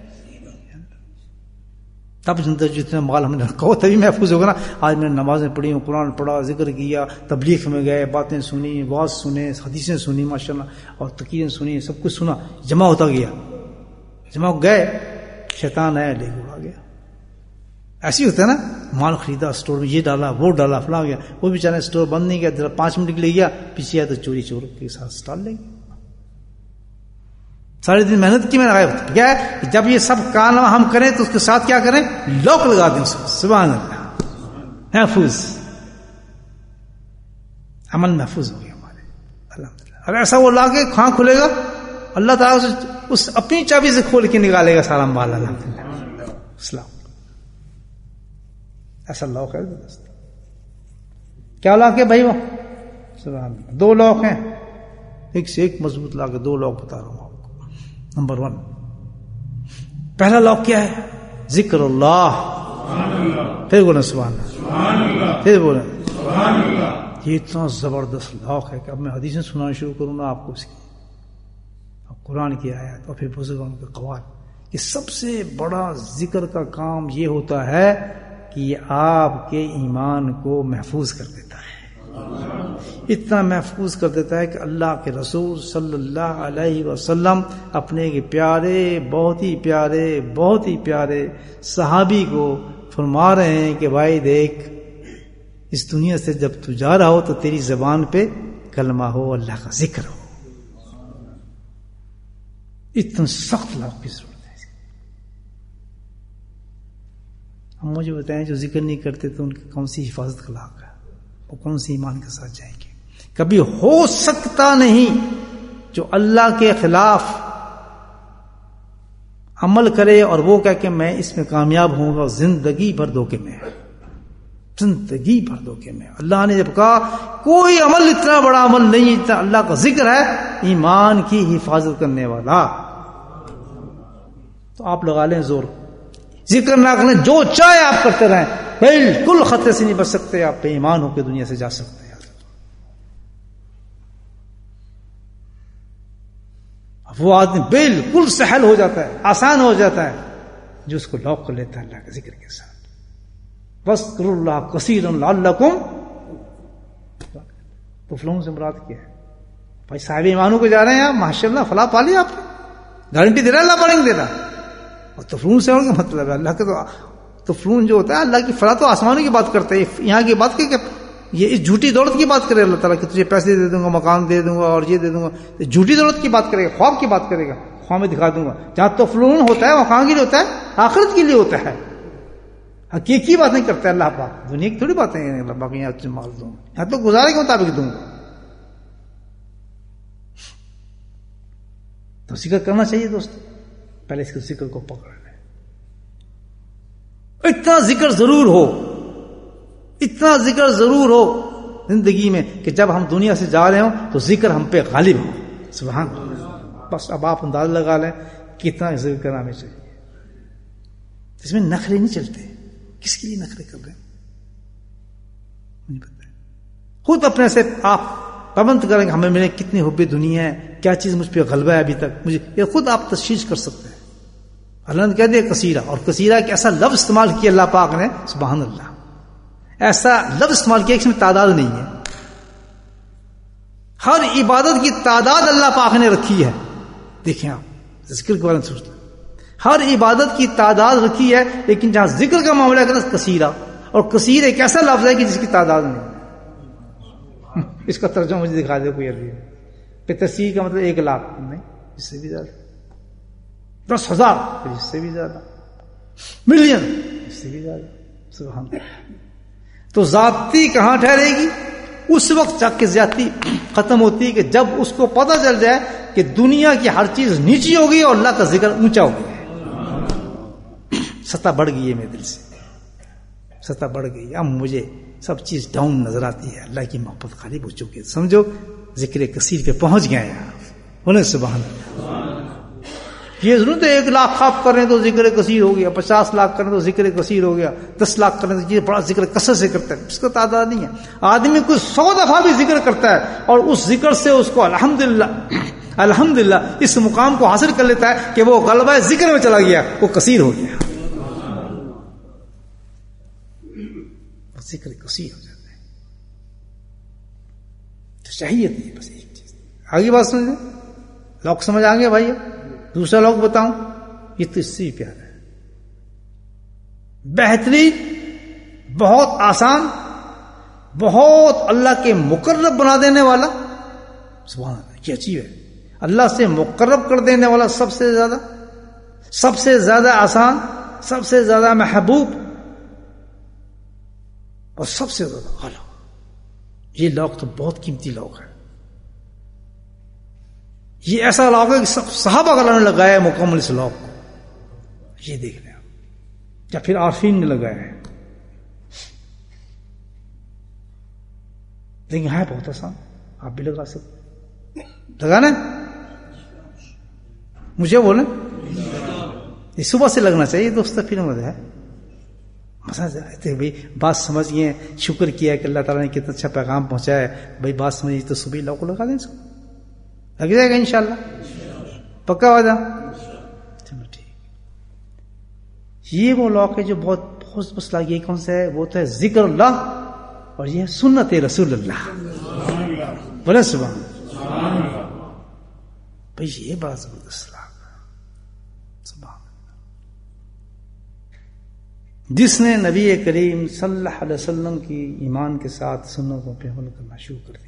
تب جتنا مال ہم نے رکھا ہو تبھی محفوظ ہوگا نا. آج میں نے نمازیں پڑھی ہوں, قرآن پڑھا, ذکر کیا, تبلیغ میں گئے, باتیں سنی, واز سنے, حدیثیں سنی ماشاءاللہ, اور تقریریں سنی, سب کچھ سنا, جمع ہوتا گیا. جمع گئے, شیطان آیا لے کے اڑا گیا. ایسے ہی ہوتا ہے نا, مال خریدا, اسٹور میں یہ ڈالا, وہ ڈالا, فلاں گیا, وہ بیچارے اسٹور بند نہیں کیا, 5 منٹ کے لیے گیا, پیچھے آیا تو چوری چور کے ساتھ ڈال لے گیا. سارے دن محنت کی, میں غائب. کیا ہے؟ جب یہ سب کام ہم کریں تو اس کے ساتھ کیا کریں؟ لاک لگا دیں اس کو. سبحان اللہ, محفوظ, عمل محفوظ ہو گیا ہمارے الحمدللہ. اگر ایسا وہ لا کے کہاں کھلے گا, اللہ تعالیٰ سے اس اپنی چابی سے کھول کے نکالے گا سارا مال الحمدللہ. اسلام ایسا لاک ہے. کیا لاک ہے بھائی؟ وہ سبحان اللہ, 2 لاک ہیں, ایک سے ایک مضبوط لاک ہے. 2 لاک بتا رہا ہوں آپ کو. نمبر 1, پہلا لاک کیا ہے؟ ذکر اللہ. پھر بولیں سبحان اللہ, پھر بولیں سبحان اللہ. یہ اتنا زبردست لاک ہے کہ اب میں حدیثیں سنانا شروع کروں نا آپ کو اس کی, اب قرآن کی آیات اور پھر بزرگوں کے قوال. کہ سب سے بڑا ذکر کا کام یہ ہوتا ہے کہ یہ آپ کے ایمان کو محفوظ کر دیتا ہے. اتنا محفوظ کر دیتا ہے کہ اللہ کے رسول صلی اللہ علیہ وسلم اپنے کے پیارے, بہت ہی پیارے, بہت ہی پیارے صحابی کو فرما رہے ہیں کہ بھائی دیکھ, اس دنیا سے جب تو جا رہا ہو تو تیری زبان پہ کلمہ ہو, اللہ کا ذکر ہو. اتنا سخت لاک کی ضرورت ہے. ہم مجھے بتائیں جو ذکر نہیں کرتے تو ان کی کون سی حفاظت کا لاک ہے, وہ کون سی ایمان کے ساتھ جائیں گے؟ کبھی ہو سکتا نہیں جو اللہ کے خلاف عمل کرے اور وہ کہہ کہ میں اس میں کامیاب ہوں گا, زندگی بھر دھوکے میں ہے, زندگی بھر دھوکے میں. اللہ نے جب کہا کوئی عمل اتنا بڑا عمل نہیں اتنا اللہ کا ذکر ہے ایمان کی حفاظت کرنے والا, تو آپ لگا لیں زور. ذکر نہ کریں, جو چاہے آپ کرتے رہیں, بالکل خطرے سے نہیں بچ سکتے. آپ بے ایمان ہو کے دنیا سے جا سکتے ہیں. وہ آدمی بالکل سہل ہو جاتا ہے, آسان ہو جاتا ہے جو اس کو لاک کر لیتا ہے اللہ کے ذکر کے ساتھ. وَاذْكُرُوا اللَّهَ كَثِيرًا لَعَلَّكُمْ تفلحون سے مراد کیا ہے؟ بھائی صاحب ایمانوں کو جا رہے ہیں آپ, ماشاءاللہ فلاح پا لیا آپ نے, گارنٹی دے رہا ہے اللہ پڑھیں گے, دے رہا. اور تفلحون سے کا مطلب ہے اللہ کے تو تفلحون جو ہوتا ہے اللہ کی فلاح تو آسمانوں کی بات کرتا ہے, یہاں کی بات کہ یہ اس جھوٹی دولت کی بات کرے اللہ تعالیٰ کہ تجھے پیسے دے دوں گا, مکان دے دوں گا اور یہ دے دوں گا. جھوٹی دولت کی بات کرے گا, خواب کی بات کرے گا, خواب میں دکھا دوں گا. جہاں تفلحون ہوتا ہے وہ کہاں کے لیے ہوتا ہے؟ آخرت کے لیے ہوتا ہے. حقیقی بات نہیں کرتا ہے اللہ پاک, دنیا کی تھوڑی باتیں ہیں اللہ پاک یہاں مال دوں گا, یہاں تو گزارے کے مطابق دوں گا. تو ذکر کرنا چاہیے دوستو, پہلے اس کے ذکر کو پکڑ لیں. اتنا ذکر ضرور ہو, اتنا ذکر ضرور ہو زندگی میں کہ جب ہم دنیا سے جا رہے ہوں تو ذکر ہم پہ غالب ہو. سبحان اللہ. بس اب آپ انداز لگا لیں کتنا ذکر کرنا ہمیں چاہیے. اس میں نخرے نہیں چلتے. کس کے لیے نخرے کر رہے ہیں؟ مجھے پتا ہے. خود اپنے سے آپ پابند کریں کہ ہمیں میرے کتنی حب دنیا ہے, کیا چیز مجھ پہ غلبہ ہے ابھی تک, مجھے یہ خود آپ تشخیص کر سکتے ہیں. اللہ نے کہہ دیا کثیرہ, اور کثیرہ ایک ایسا لفظ استعمال کیا اللہ پاک نے, سبحان اللہ, ایسا لفظ استعمال کیا کہ اس میں تعداد نہیں ہے. ہر عبادت کی تعداد اللہ پاک نے رکھی ہے. دیکھیں آپ ذکر کے بارے میں سوچتے ہیں, ہر عبادت کی تعداد رکھی ہے, لیکن جہاں ذکر کا معاملہ ہے کثیرہ, اور کثیر ایک ایسا لفظ ہے کہ جس کی تعداد نہیں. اس کا ترجمہ مجھے دکھا دے کوئی عربی پہ. تصحیح کا مطلب 1,00,000 نہیں, اس سے بھی زیادہ, 10,000 اس سے بھی زیادہ, ملین اس سے بھی زیادہ. سبحان اللہ. تو ذاتی کہاں ٹھہرے گی؟ اس وقت جا کے زیادتی ختم ہوتی ہے کہ جب اس کو پتہ چل جائے کہ دنیا کی ہر چیز نیچی ہو گئی اور اللہ کا ذکر اونچا ہو گیا. سطح بڑھ گئی ہے میرے دل سے, سطح بڑھ گئی. اب مجھے سب چیز ڈاؤن نظر آتی ہے, اللہ کی محبت غالب ہو چکی ہے. سمجھو ذکر کثیر پہ پہنچ گئے ہیں آپ. بولے سبحان اللہ. یہ ضرورت ہے 1,00,000 آپ کر رہے ہیں تو ذکر کثیر ہو گیا, 50 لاکھ کر رہے ہیں تو ذکر کثیر ہو گیا, 10 لاکھ کر رہے ہیں تو یہ بڑا ذکر کثرت سے کرتا ہے. اس کا تعداد نہیں ہے. آدمی کوئی 100 دفعہ بھی ذکر کرتا ہے اور اس ذکر سے اس کو الحمدللہ اس مقام کو حاصل کر لیتا ہے کہ وہ غلبہ ذکر میں چلا گیا, وہ کثیر ہو گیا, ذکر کثیر ہو جاتا ہے. تو چاہیے نہیں بس ایک چیز. آگے بات سمجھ لیں, لوگ سمجھ آ گئے بھائی. دوسرا لوگ بتاؤں, یہ تو اس سے ہی پیارا ہے, بہترین, بہت آسان, بہت اللہ کے مقرب بنا دینے والا. سبحان اللہ, کیا چیز ہے. اللہ سے مقرب کر دینے والا, سب سے زیادہ آسان, سب سے زیادہ محبوب اور سب سے زیادہ اعلیٰ. یہ لوگ تو بہت قیمتی لوگ ہیں. یہ ایسا لوگ ہے کہ صحابہ کا اللہ نے لگایا ہے مکمل اس لوگ کو. یہ دیکھ لیں آپ, یا پھر عارفین نے لگایا ہے. لیکن ہے بہت آسان, آپ بھی لگا سکتے. لگانا مجھے بولیں, یہ صبح سے لگنا چاہیے دوست. پھر مزہ ہے, مسئلہ بھائی بات سمجھ گئے, شکر کیا کہ اللہ تعالیٰ نے کتنا اچھا پیغام پہنچایا ہے. بھائی بات سمجھ تو صبح لوگ کو لگا دیں, اس کو لگ جائے گا انشاءاللہ. پکا وعدہ. چلو ٹھیک. یہ وہ لوگ ہے جو بہت مسئلہ یہ کون سا ہے, وہ تو ہے ذکر اللہ, اور یہ ہے سنت رسول اللہ. بولے سبحان اللہ. بھائی یہ بڑا زبردست لاگ. سبحان اللہ. جس نے نبی کریم صلی اللہ علیہ وسلم کی ایمان کے ساتھ سنتوں پہ عمل کرنا شروع کر دیا,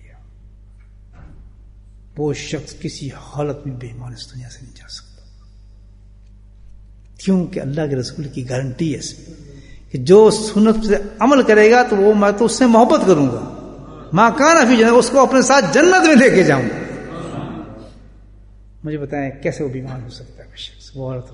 وہ شخص کسی حالت میں بے ایمان اس دنیا سے نہیں جا سکتا. کیونکہ اللہ کے رسول کی گارنٹی ہے اس میں کہ جو سنت سے عمل کرے گا تو وہ میں تو اس سے محبت کروں گا, ماں کان فی جنت, اس کو اپنے ساتھ جنت میں لے کے جاؤں گا. مجھے بتائیں کیسے وہ بیمار ہو سکتا ہے وہ شخص, وہ عورت.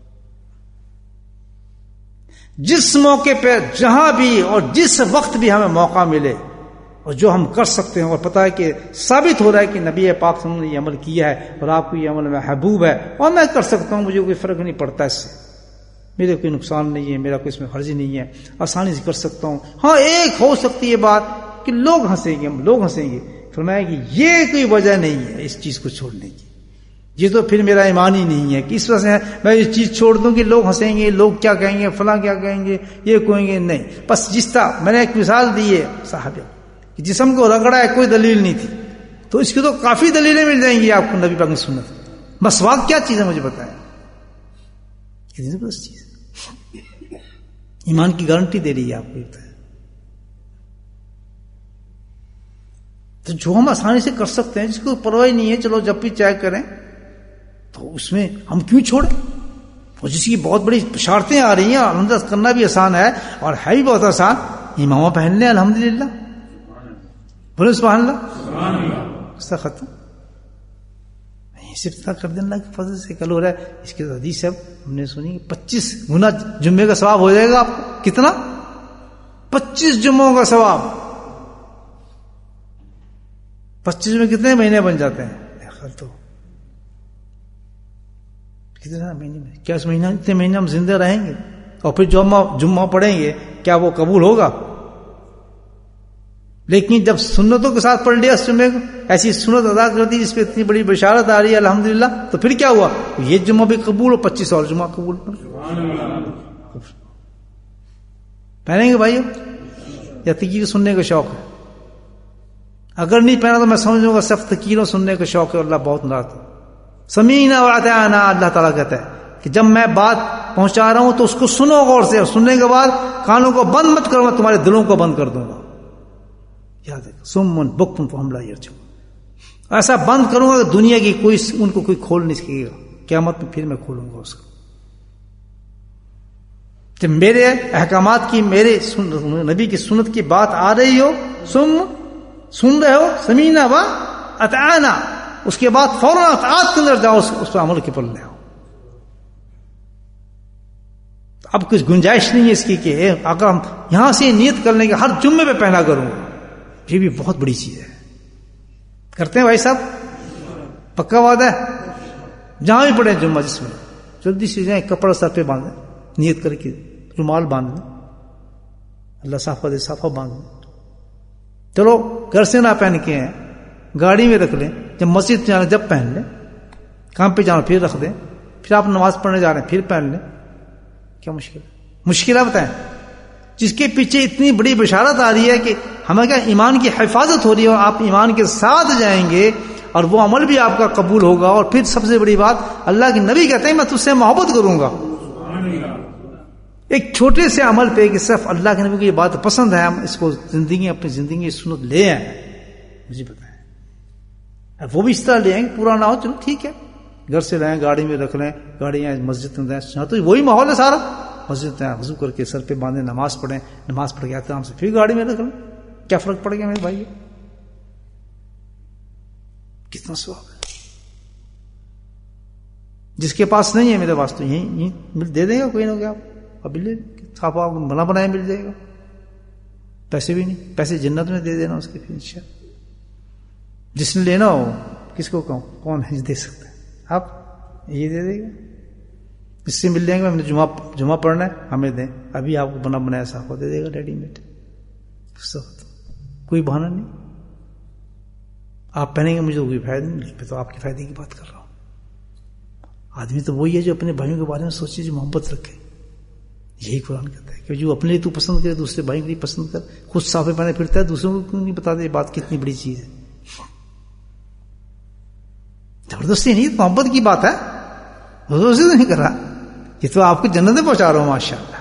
جس موقع پہ جہاں بھی اور جس وقت بھی ہمیں موقع ملے اور جو ہم کر سکتے ہیں, اور پتہ ہے کہ ثابت ہو رہا ہے کہ نبی پاک صلی اللہ علیہ وسلم نے یہ عمل کیا ہے اور آپ کو یہ عمل محبوب ہے اور میں کر سکتا ہوں, مجھے کوئی فرق نہیں پڑتا اس سے, میرے کوئی نقصان نہیں ہے, میرا کوئی اس میں حرج نہیں ہے, آسانی سے کر سکتا ہوں. ہاں ایک ہو سکتی ہے بات کہ لوگ ہنسیں گے, لوگ ہنسیں گے. فرمایا کہ یہ کوئی وجہ نہیں ہے اس چیز کو چھوڑنے کی, یہ تو پھر میرا ایمان ہی نہیں ہے کہ اس وجہ سے میں یہ چیز چھوڑ دوں کہ لوگ ہنسیں گے, لوگ کیا کہیں گے, فلاں کیا کہیں گے, یہ کہیں گے. نہیں, بس جس طرح میں نے ایک مثال دی ہے صاحب, جسم کو رگڑا ہے, کوئی دلیل نہیں تھی, تو اس کی تو کافی دلیلیں مل جائیں گی آپ کو نبی پاک کی سنت. مسواک کیا چیز ہے مجھے بتائیں, کتنی زبردست چیز ہے, ایمان کی گارنٹی دے رہی ہے آپ کو. تو جو ہم آسانی سے کر سکتے ہیں, جس کو پرواہ نہیں ہے, چلو جب بھی چاہے کریں, تو اس میں ہم کیوں چھوڑیں. اور جس کی بہت بڑی بشارتیں آ رہی ہیں, الحمدللہ کرنا بھی آسان ہے اور ہے بھی بہت آسان, امامہ پہن لیں الحمدللہ. بولے سبحان اللہ. اس کا ختم صرف کر دیں اللہ کے فضل سے. کل ہو رہا ہے اس کی حدیث ہے, ہم نے سنی 25 گنا جمعے کا ثواب ہو جائے گا آپ کو. کتنا؟ 25 جمعوں کا ثواب. 25 میں کتنے مہینے بن جاتے ہیں؟ تو کتنے مہینے میں, کیا اس مہینہ اتنے مہینے ہم زندہ رہیں گے اور پھر جمعہ پڑھیں گے, کیا وہ قبول ہوگا؟ لیکن جب سنتوں کے ساتھ پڑھ لیا اس جمعے کو، ایسی سنت ادا کر دی جس پہ اتنی بڑی بشارت آ رہی ہے الحمدللہ، تو پھر کیا ہوا؟ یہ جمعہ بھی قبول اور 25 اور جمعہ قبول پہنیں گے بھائیو، یا تقریر سننے کا شوق ہے؟ اگر نہیں پہنا تو میں سمجھوں گا صرف تقریروں سننے کا شوق ہے، اللہ بہت ناراض ہے. سمیعنا واطعنا، اللہ تعالیٰ کہتا ہے کہ جب میں بات پہنچا رہا ہوں تو اس کو سنو غور سے، اور سننے کے بعد کانوں کو بند مت کرو، میں تمہارے دلوں کو بند کر دوں گا. یاد ہے، سمن بکم فہم لا یرجعون، ایسا بند کروں گا کہ دنیا کی کوئی ان کو کوئی کھول نہیں سکے گا. قیامت میں پھر میں کھولوں گا اس کو. جب میرے احکامات کی، میرے نبی کی سنت کی بات آ رہی ہو، سن رہے ہو، سمینا و اطعنا، اس کے بعد فوراً اطاعت کے اندر جاؤ، اس پر عمل کے پلے آؤ. اب کچھ گنجائش نہیں ہے اس کی کہ اگر ہم یہاں سے نیت کر لیں کہ ہر جمعے پہ پہنا کروں گا، یہ بھی بہت بڑی چیز ہے. کرتے ہیں بھائی صاحب؟ پکا وعدہ ہے؟ جہاں بھی پڑھیں جمعہ جس میں جلدی سے جائیں، کپڑا سر پہ باندھیں، نیت کر کے رومال باندھ لیں، اللہ صافہ دے صافہ باندھ لیں. چلو گھر سے نہ پہن کے ہیں، گاڑی میں رکھ لیں، جب مسجد جانا جب پہن لیں، کام پہ جانا پھر رکھ دیں، پھر آپ نماز پڑھنے جا رہے ہیں پھر پہن لیں. کیا مشکل ہے؟ مشکل ہے بتائیں؟ جس کے پیچھے اتنی بڑی بشارت آ رہی ہے کہ ہمیں کیا ایمان کی حفاظت ہو رہی ہے، اور آپ ایمان کے ساتھ جائیں گے اور وہ عمل بھی آپ کا قبول ہوگا. اور پھر سب سے بڑی بات، اللہ کے نبی کہتے ہیں میں تجھ سے محبت کروں گا. ایک چھوٹے سے عمل پہ کہ صرف اللہ کے نبی کو یہ بات پسند ہے، ہم اس کو زندگی، اپنی زندگی کی سنت لے آئیں. مجھے بتائیں، اب وہ بھی اس طرح لے آئیں، پورا نہ ہو، چلو ٹھیک ہے، گھر سے لائیں، گاڑی میں رکھ لیں، گاڑیاں مسجد میں دیں، تو وہی ماحول ہے سارا. مسجد میں وضو کر کے سر پہ باندھیں، نماز پڑھیں، نماز پڑھ کے احترام سے پھر گاڑی میں رکھ لیں. کیا فرق پڑ گیا میرے بھائی؟ کتنا ثواب ہے. جس کے پاس نہیں ہے، میرے پاس تو یہی دے دے گا کوئی نہ کوئی، آپ ابھی لے آپ بنا بنایا مل جائے گا. پیسے بھی نہیں، پیسے جنت میں دے دینا اس کے. پھر انشاءاللہ جس نے لینا ہو، کس کو کہوں، کون ہے دے سکتا ہے؟ آپ یہ دے دے گا، اس سے مل جائیں گے. ہم نے جمعہ پڑھنا ہے، ہمیں دیں، ابھی آپ کو بنا بنایا صاحب دے دے گا ریڈی میڈ. کوئی بہانہ نہیں. آپ پہنیں گے، مجھے کوئی فائدہ نہیں، میں تو آپ کے فائدے کی بات کر رہا ہوں. آدمی تو وہی ہے جو اپنے بھائیوں کے بارے میں سوچے، جو محبت رکھے. یہی قرآن کہتا ہے کہ جو اپنے لیے تو پسند کرے، دوسرے بھائی کے لیے پسند کر. خود صافے پہنے پھرتا ہے، دوسروں کو کیوں نہیں بتا دے؟ یہ بات کتنی بڑی چیز ہے. زبردستی نہیں، محبت کی بات ہے، زبردستی تو نہیں کر رہا. یہ تو آپ کو جنت میں پہنچا رہا ہوں ماشاءاللہ.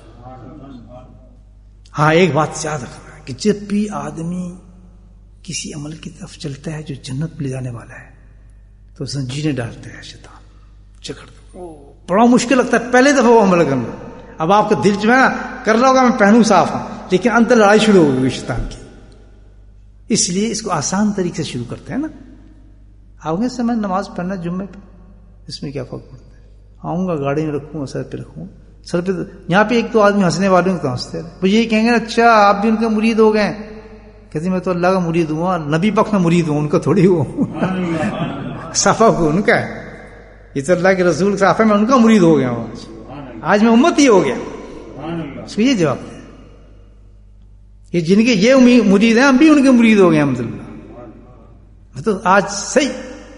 ہاں ایک بات یاد رکھنا کہ جب بھی آدمی کسی عمل کی طرف چلتا ہے جو جنت میں لے جانے والا ہے، تو زنجیریں ڈالتا ہے شیطان، جکڑتا. بڑا مشکل لگتا ہے پہلے دفعہ وہ عمل کرنا. اب آپ کا دل جو ہے نا کر رہا ہوگا میں پہنوں صاف ہوں، لیکن اندر لڑائی شروع ہو گئی شیطان کی. اس لیے اس کو آسان طریقے سے شروع کرتے ہیں نا. آؤں گے میں نماز پڑھنا جمعے پہ، اس میں کیا فرق پڑتا ہے؟ آؤں گا، گاڑی میں رکھوں گا، سر پہ رکھوں گا. سر پہ یہاں پہ ایک تو آدمی ہنسنے والے ہیں تو ہنستے رہے، وہ یہی کہیں گے اچھا آپ بھی ان کے مرید ہو گئے. کہتے میں تو اللہ کا مرید ہوں، نبی پاک کا مرید ہوں، ان کا تھوڑی ہوں. صفا کو ان کا ہے، یہ تو اللہ کے رسول صفا میں ان کا مرید ہو گیا ہوں. آج میں امت ہی ہو گیا. اس کو یہ جواب ہے کہ جن کے یہ مرید ہیں، ہم بھی ان کے مرید ہو گئے الحمدللہ. تو آج صحیح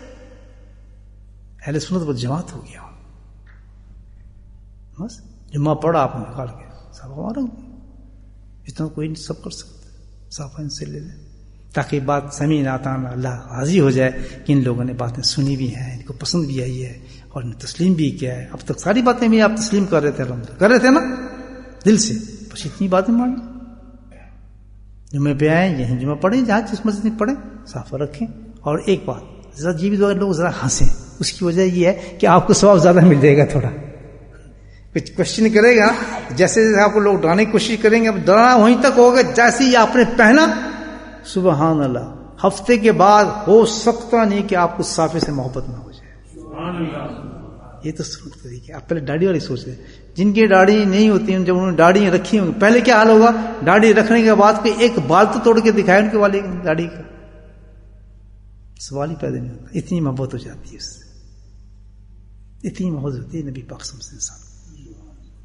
اہل سنت پر جماعت ہو گیا. بس جمعہ پڑھا آپ نے نکال کے صاحب رکھ دیا. اتنا کوئی نہیں، سب کر سکتے. صاف ان سے لے لیں تاکہ بات سمیع اطعنا، اللہ راضی ہو جائے کہ ان لوگوں نے باتیں سنی بھی ہیں، ان کو پسند بھی آئی ہے اور انہیں تسلیم بھی کیا ہے. اب تک ساری باتیں بھی آپ تسلیم کر رہے تھے، الحمدللہ کر رہے تھے نا دل سے. بس اتنی باتیں مان لیں. جمعے پہ آئیں، یہیں جمعہ پڑھیں، جہاں جس مسجد میں پڑھیں، صاف رکھیں. اور ایک بات ذرا یہ بھی لوگ ذرا ہنسیں، اس کی وجہ یہ ہے کہ آپ کو ثواب زیادہ مل جائے گا. تھوڑا کچھ کوشچن کرے گا، جیسے آپ کو لوگ ڈرانے کی کوشش کریں گے، اب ڈرانا وہیں تک ہوگا جیسے ہی آپ نے پہنا. سبحان اللہ، ہفتے کے بعد ہو سکتا نہیں کہ آپ کو صافے سے محبت نہ ہو جائے. یہ تو سنت طریقے. آپ پہلے داڑھی والی سوچ رہے، جن کی داڑھی نہیں ہوتی ہیں، جب انہوں نے داڑھی رکھی ہوں پہلے کیا حال ہوگا؟ داڑھی رکھنے کے بعد کوئی ایک بال تو توڑ کے دکھائے ان کے والی داڑھی کا، سوال ہی پیدا نہیں ہوتا. اتنی محبت ہو جاتی ہے اس سے، اتنی محبت ہوتی ہے نبی پاک صلی اللہ علیہ وسلم.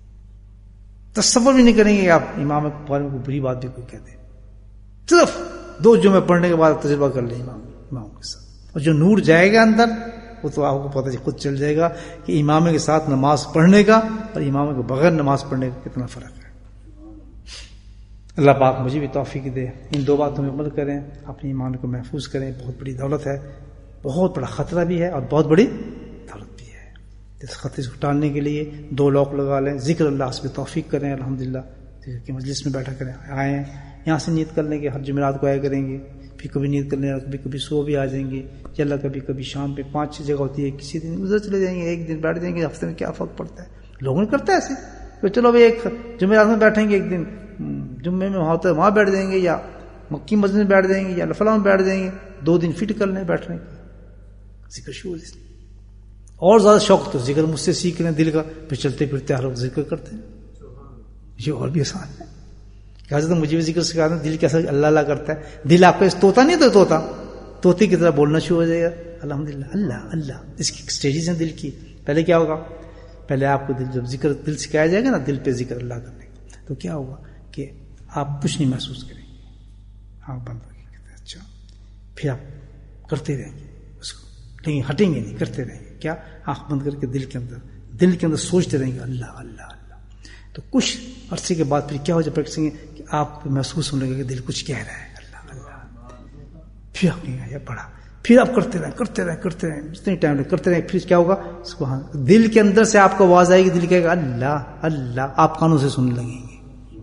تصور بھی نہیں کریں گے کہ آپ امام کے بارے میں کوئی بری بات بھی کوئی کہتے. صرف 2 جمعے پڑھنے کے بعد تجربہ کر لیں امام کے ساتھ. اور جو نور جائے گا اندر وہ تو آپ کو پتہ خود چل جائے گا کہ امام کے ساتھ نماز پڑھنے کا اور امام کے بغیر نماز پڑھنے کا کتنا فرق ہے. اللہ پاک مجھے بھی توفیق دے. ان 2 باتوں میں عمل کریں, اپنے ایمان کو محفوظ کریں. بہت بڑی دولت ہے, بہت بڑا خطرہ بھی ہے اور بہت بڑی دولت بھی ہے. اس خطرے سے اٹھانے کے لیے 2 لوک لگا لیں, ذکر اللہ اس پہ توفیق کریں. الحمدللہ ذکر کی مجلس میں بیٹھا کریں, آئیں یہاں سے نیت کر لیں گے, ہر جمعرات کو آیا کریں گے. پھر کبھی نیت کر لیں, کبھی صبح بھی آ جائیں گے. چلا کبھی شام پہ 5-6 جگہ ہوتی ہے. کسی دن ادھر چلے جائیں گے, ایک دن بیٹھ جائیں گے, ہفتے میں کیا فرق پڑتا ہے. لوگوں نے کرتا ہے ایسے تو چلو بھائی ایک جمعرات میں بیٹھیں گے, ایک دن جمعے میں ہوتا ہے وہاں بیٹھ جائیں گے, یا مکی مسجد میں بیٹھ جائیں گے, یا فلاں میں بیٹھ جائیں گے. 2 دن فٹ کر لیں بیٹھنے کی, ذکر شروع. اور زیادہ شوق تو ذکر مجھ سے سیکھ لیں دل کا, پھر چلتے پھرتے ہر وقت ذکر کرتے ہیں. یہ اور بھی آسان ہے. کہا مجھے بھی ذکر سکھا دیں, دل کیسا اللہ اللہ کرتا ہے. دل آپ کا طوطا نہیں تو طوطے کی طرح بولنا شروع ہو جائے گا الحمدللہ اللہ اللہ. اس کی سٹیجز ہیں دل کی. پہلے کیا ہوگا, پہلے آپ کو جب ذکر دل سکھایا جائے گا نا, دل پہ ذکر اللہ کرنے کا, تو کیا ہوگا کہ آپ کچھ نہیں محسوس کریں گے. آنکھ بند ہو گئی, اچھا, پھر آپ کرتے رہیں گے اس کو, لیکن ہٹیں گے نہیں, کرتے رہیں گے. کیا, آنکھ بند کر کے دل کے اندر سوچتے رہیں گے اللہ اللہ اللہ. تو کچھ عرصے کے بعد پھر کیا ہو جائے پریکٹسنگ کہ آپ کو محسوس ہونے لگے کہ دل کچھ کہہ رہا ہے اللہ اللہ. پھر آپ نہیں پڑھا, پھر آپ کرتے رہیں جتنے ٹائم لگے کرتے رہیں. پھر کیا ہوگا, دل کے اندر سے آپ کو آواز آئے گی, دل کہے گا اللہ اللہ. آپ کانوں سے سننے لگیں گے,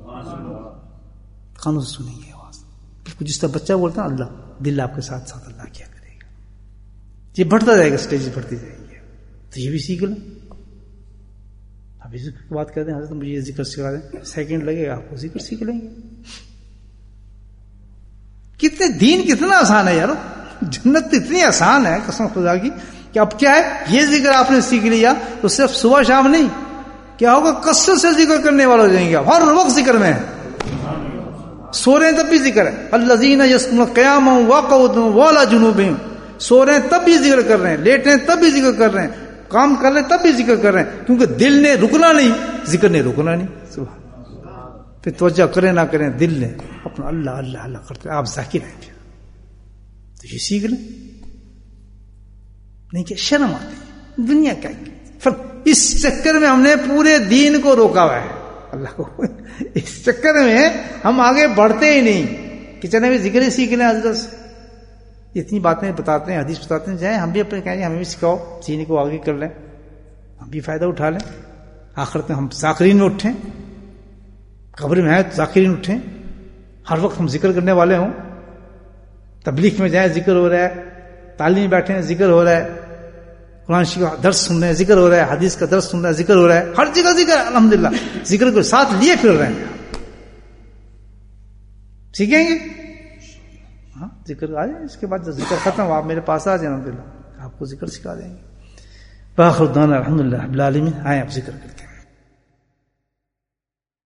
کانوں سے سنیں گے آواز. بالکل جس طرح بچہ بولتا ہے اللہ, دل آپ کے ساتھ ساتھ اللہ کیا کرے گا. یہ بڑھتا جائے گا, اسٹیج بڑھتی جائے گی. تو یہ بھی سیکھ لیں. ابھی ذکر کی بات کرتے ہیں, حضرت مجھے یہ ذکر سکھا دیں, سیکنڈ لگے گا آپ کو, ذکر سیکھ لیں گے. کتنے دین کتنا آسان ہے یار, جنت اتنی آسان ہے قسم خدا کی, کہ اب کیا ہے, یہ ذکر آپ نے سیکھ لیا تو صرف صبح شام نہیں, کیا ہوگا کثرت سے ذکر کرنے والے ہو جائیں گے. ہر وقت ذکر میں ہے. سو رہے ہیں تب بھی ذکر ہے. الذین یسکنون قیاما وقعودا وعلی جنوبہم. سو رہے ہیں تب بھی ذکر کر رہے ہیں, لیٹ رہے ہیں تب بھی ذکر کر رہے ہیں, کام کر رہے ہیں تب بھی ذکر کر رہے ہیں, کیونکہ دل نے رکنا نہیں, ذکر نے رکنا نہیں. پھر توجہ کریں نہ کریں, دل نے اپنا اللہ اللہ اللہ کرتے, آپ ذاکر ہیں. پھر تو یہ سیکھ لیں. نہیں کہ شرم آتی ہے دنیا کا. اس چکر میں ہم نے پورے دین کو روکا ہوا ہے اللہ کو. اس چکر میں ہم آگے بڑھتے ہی نہیں کہ چلے بھی ذکر ہی سیکھ لیں. حضرت سے اتنی باتیں بتاتے ہیں, حدیث بتاتے ہیں, جائیں ہم بھی اپنے کہیں ہمیں بھی سکھاؤ, سینے کو آگے کر لیں, ہم بھی فائدہ اٹھا لیں. آخرت میں ہم ذاکرین میں اٹھیں, قبر میں ہیں ذاکرین اٹھیں, ہر وقت ہم ذکر کرنے والے ہوں. تبلیغ میں جائیں ذکر ہو رہا ہے, تعلیم میں بیٹھے ہیں ذکر ہو رہا ہے, قرآن شریف کا درس سن رہے ہیں ذکر ہو رہا ہے, حدیث کا درس سن رہے ہیں ذکر ہو رہا ہے, ہر جگہ ذکر ہے الحمدللہ. ذکر کو ساتھ لیے پھر رہے ہیں. سیکھیں گے ہاں ذکر آ جائیں. اس کے بعد جب ذکر ختم ہو آپ میرے پاس آ جائیں, الحمدللہ آپ کو ذکر سکھا دیں گے. باخر دعوانا الحمدللہ رب العالمین. آئیں آپ ذکر کرتے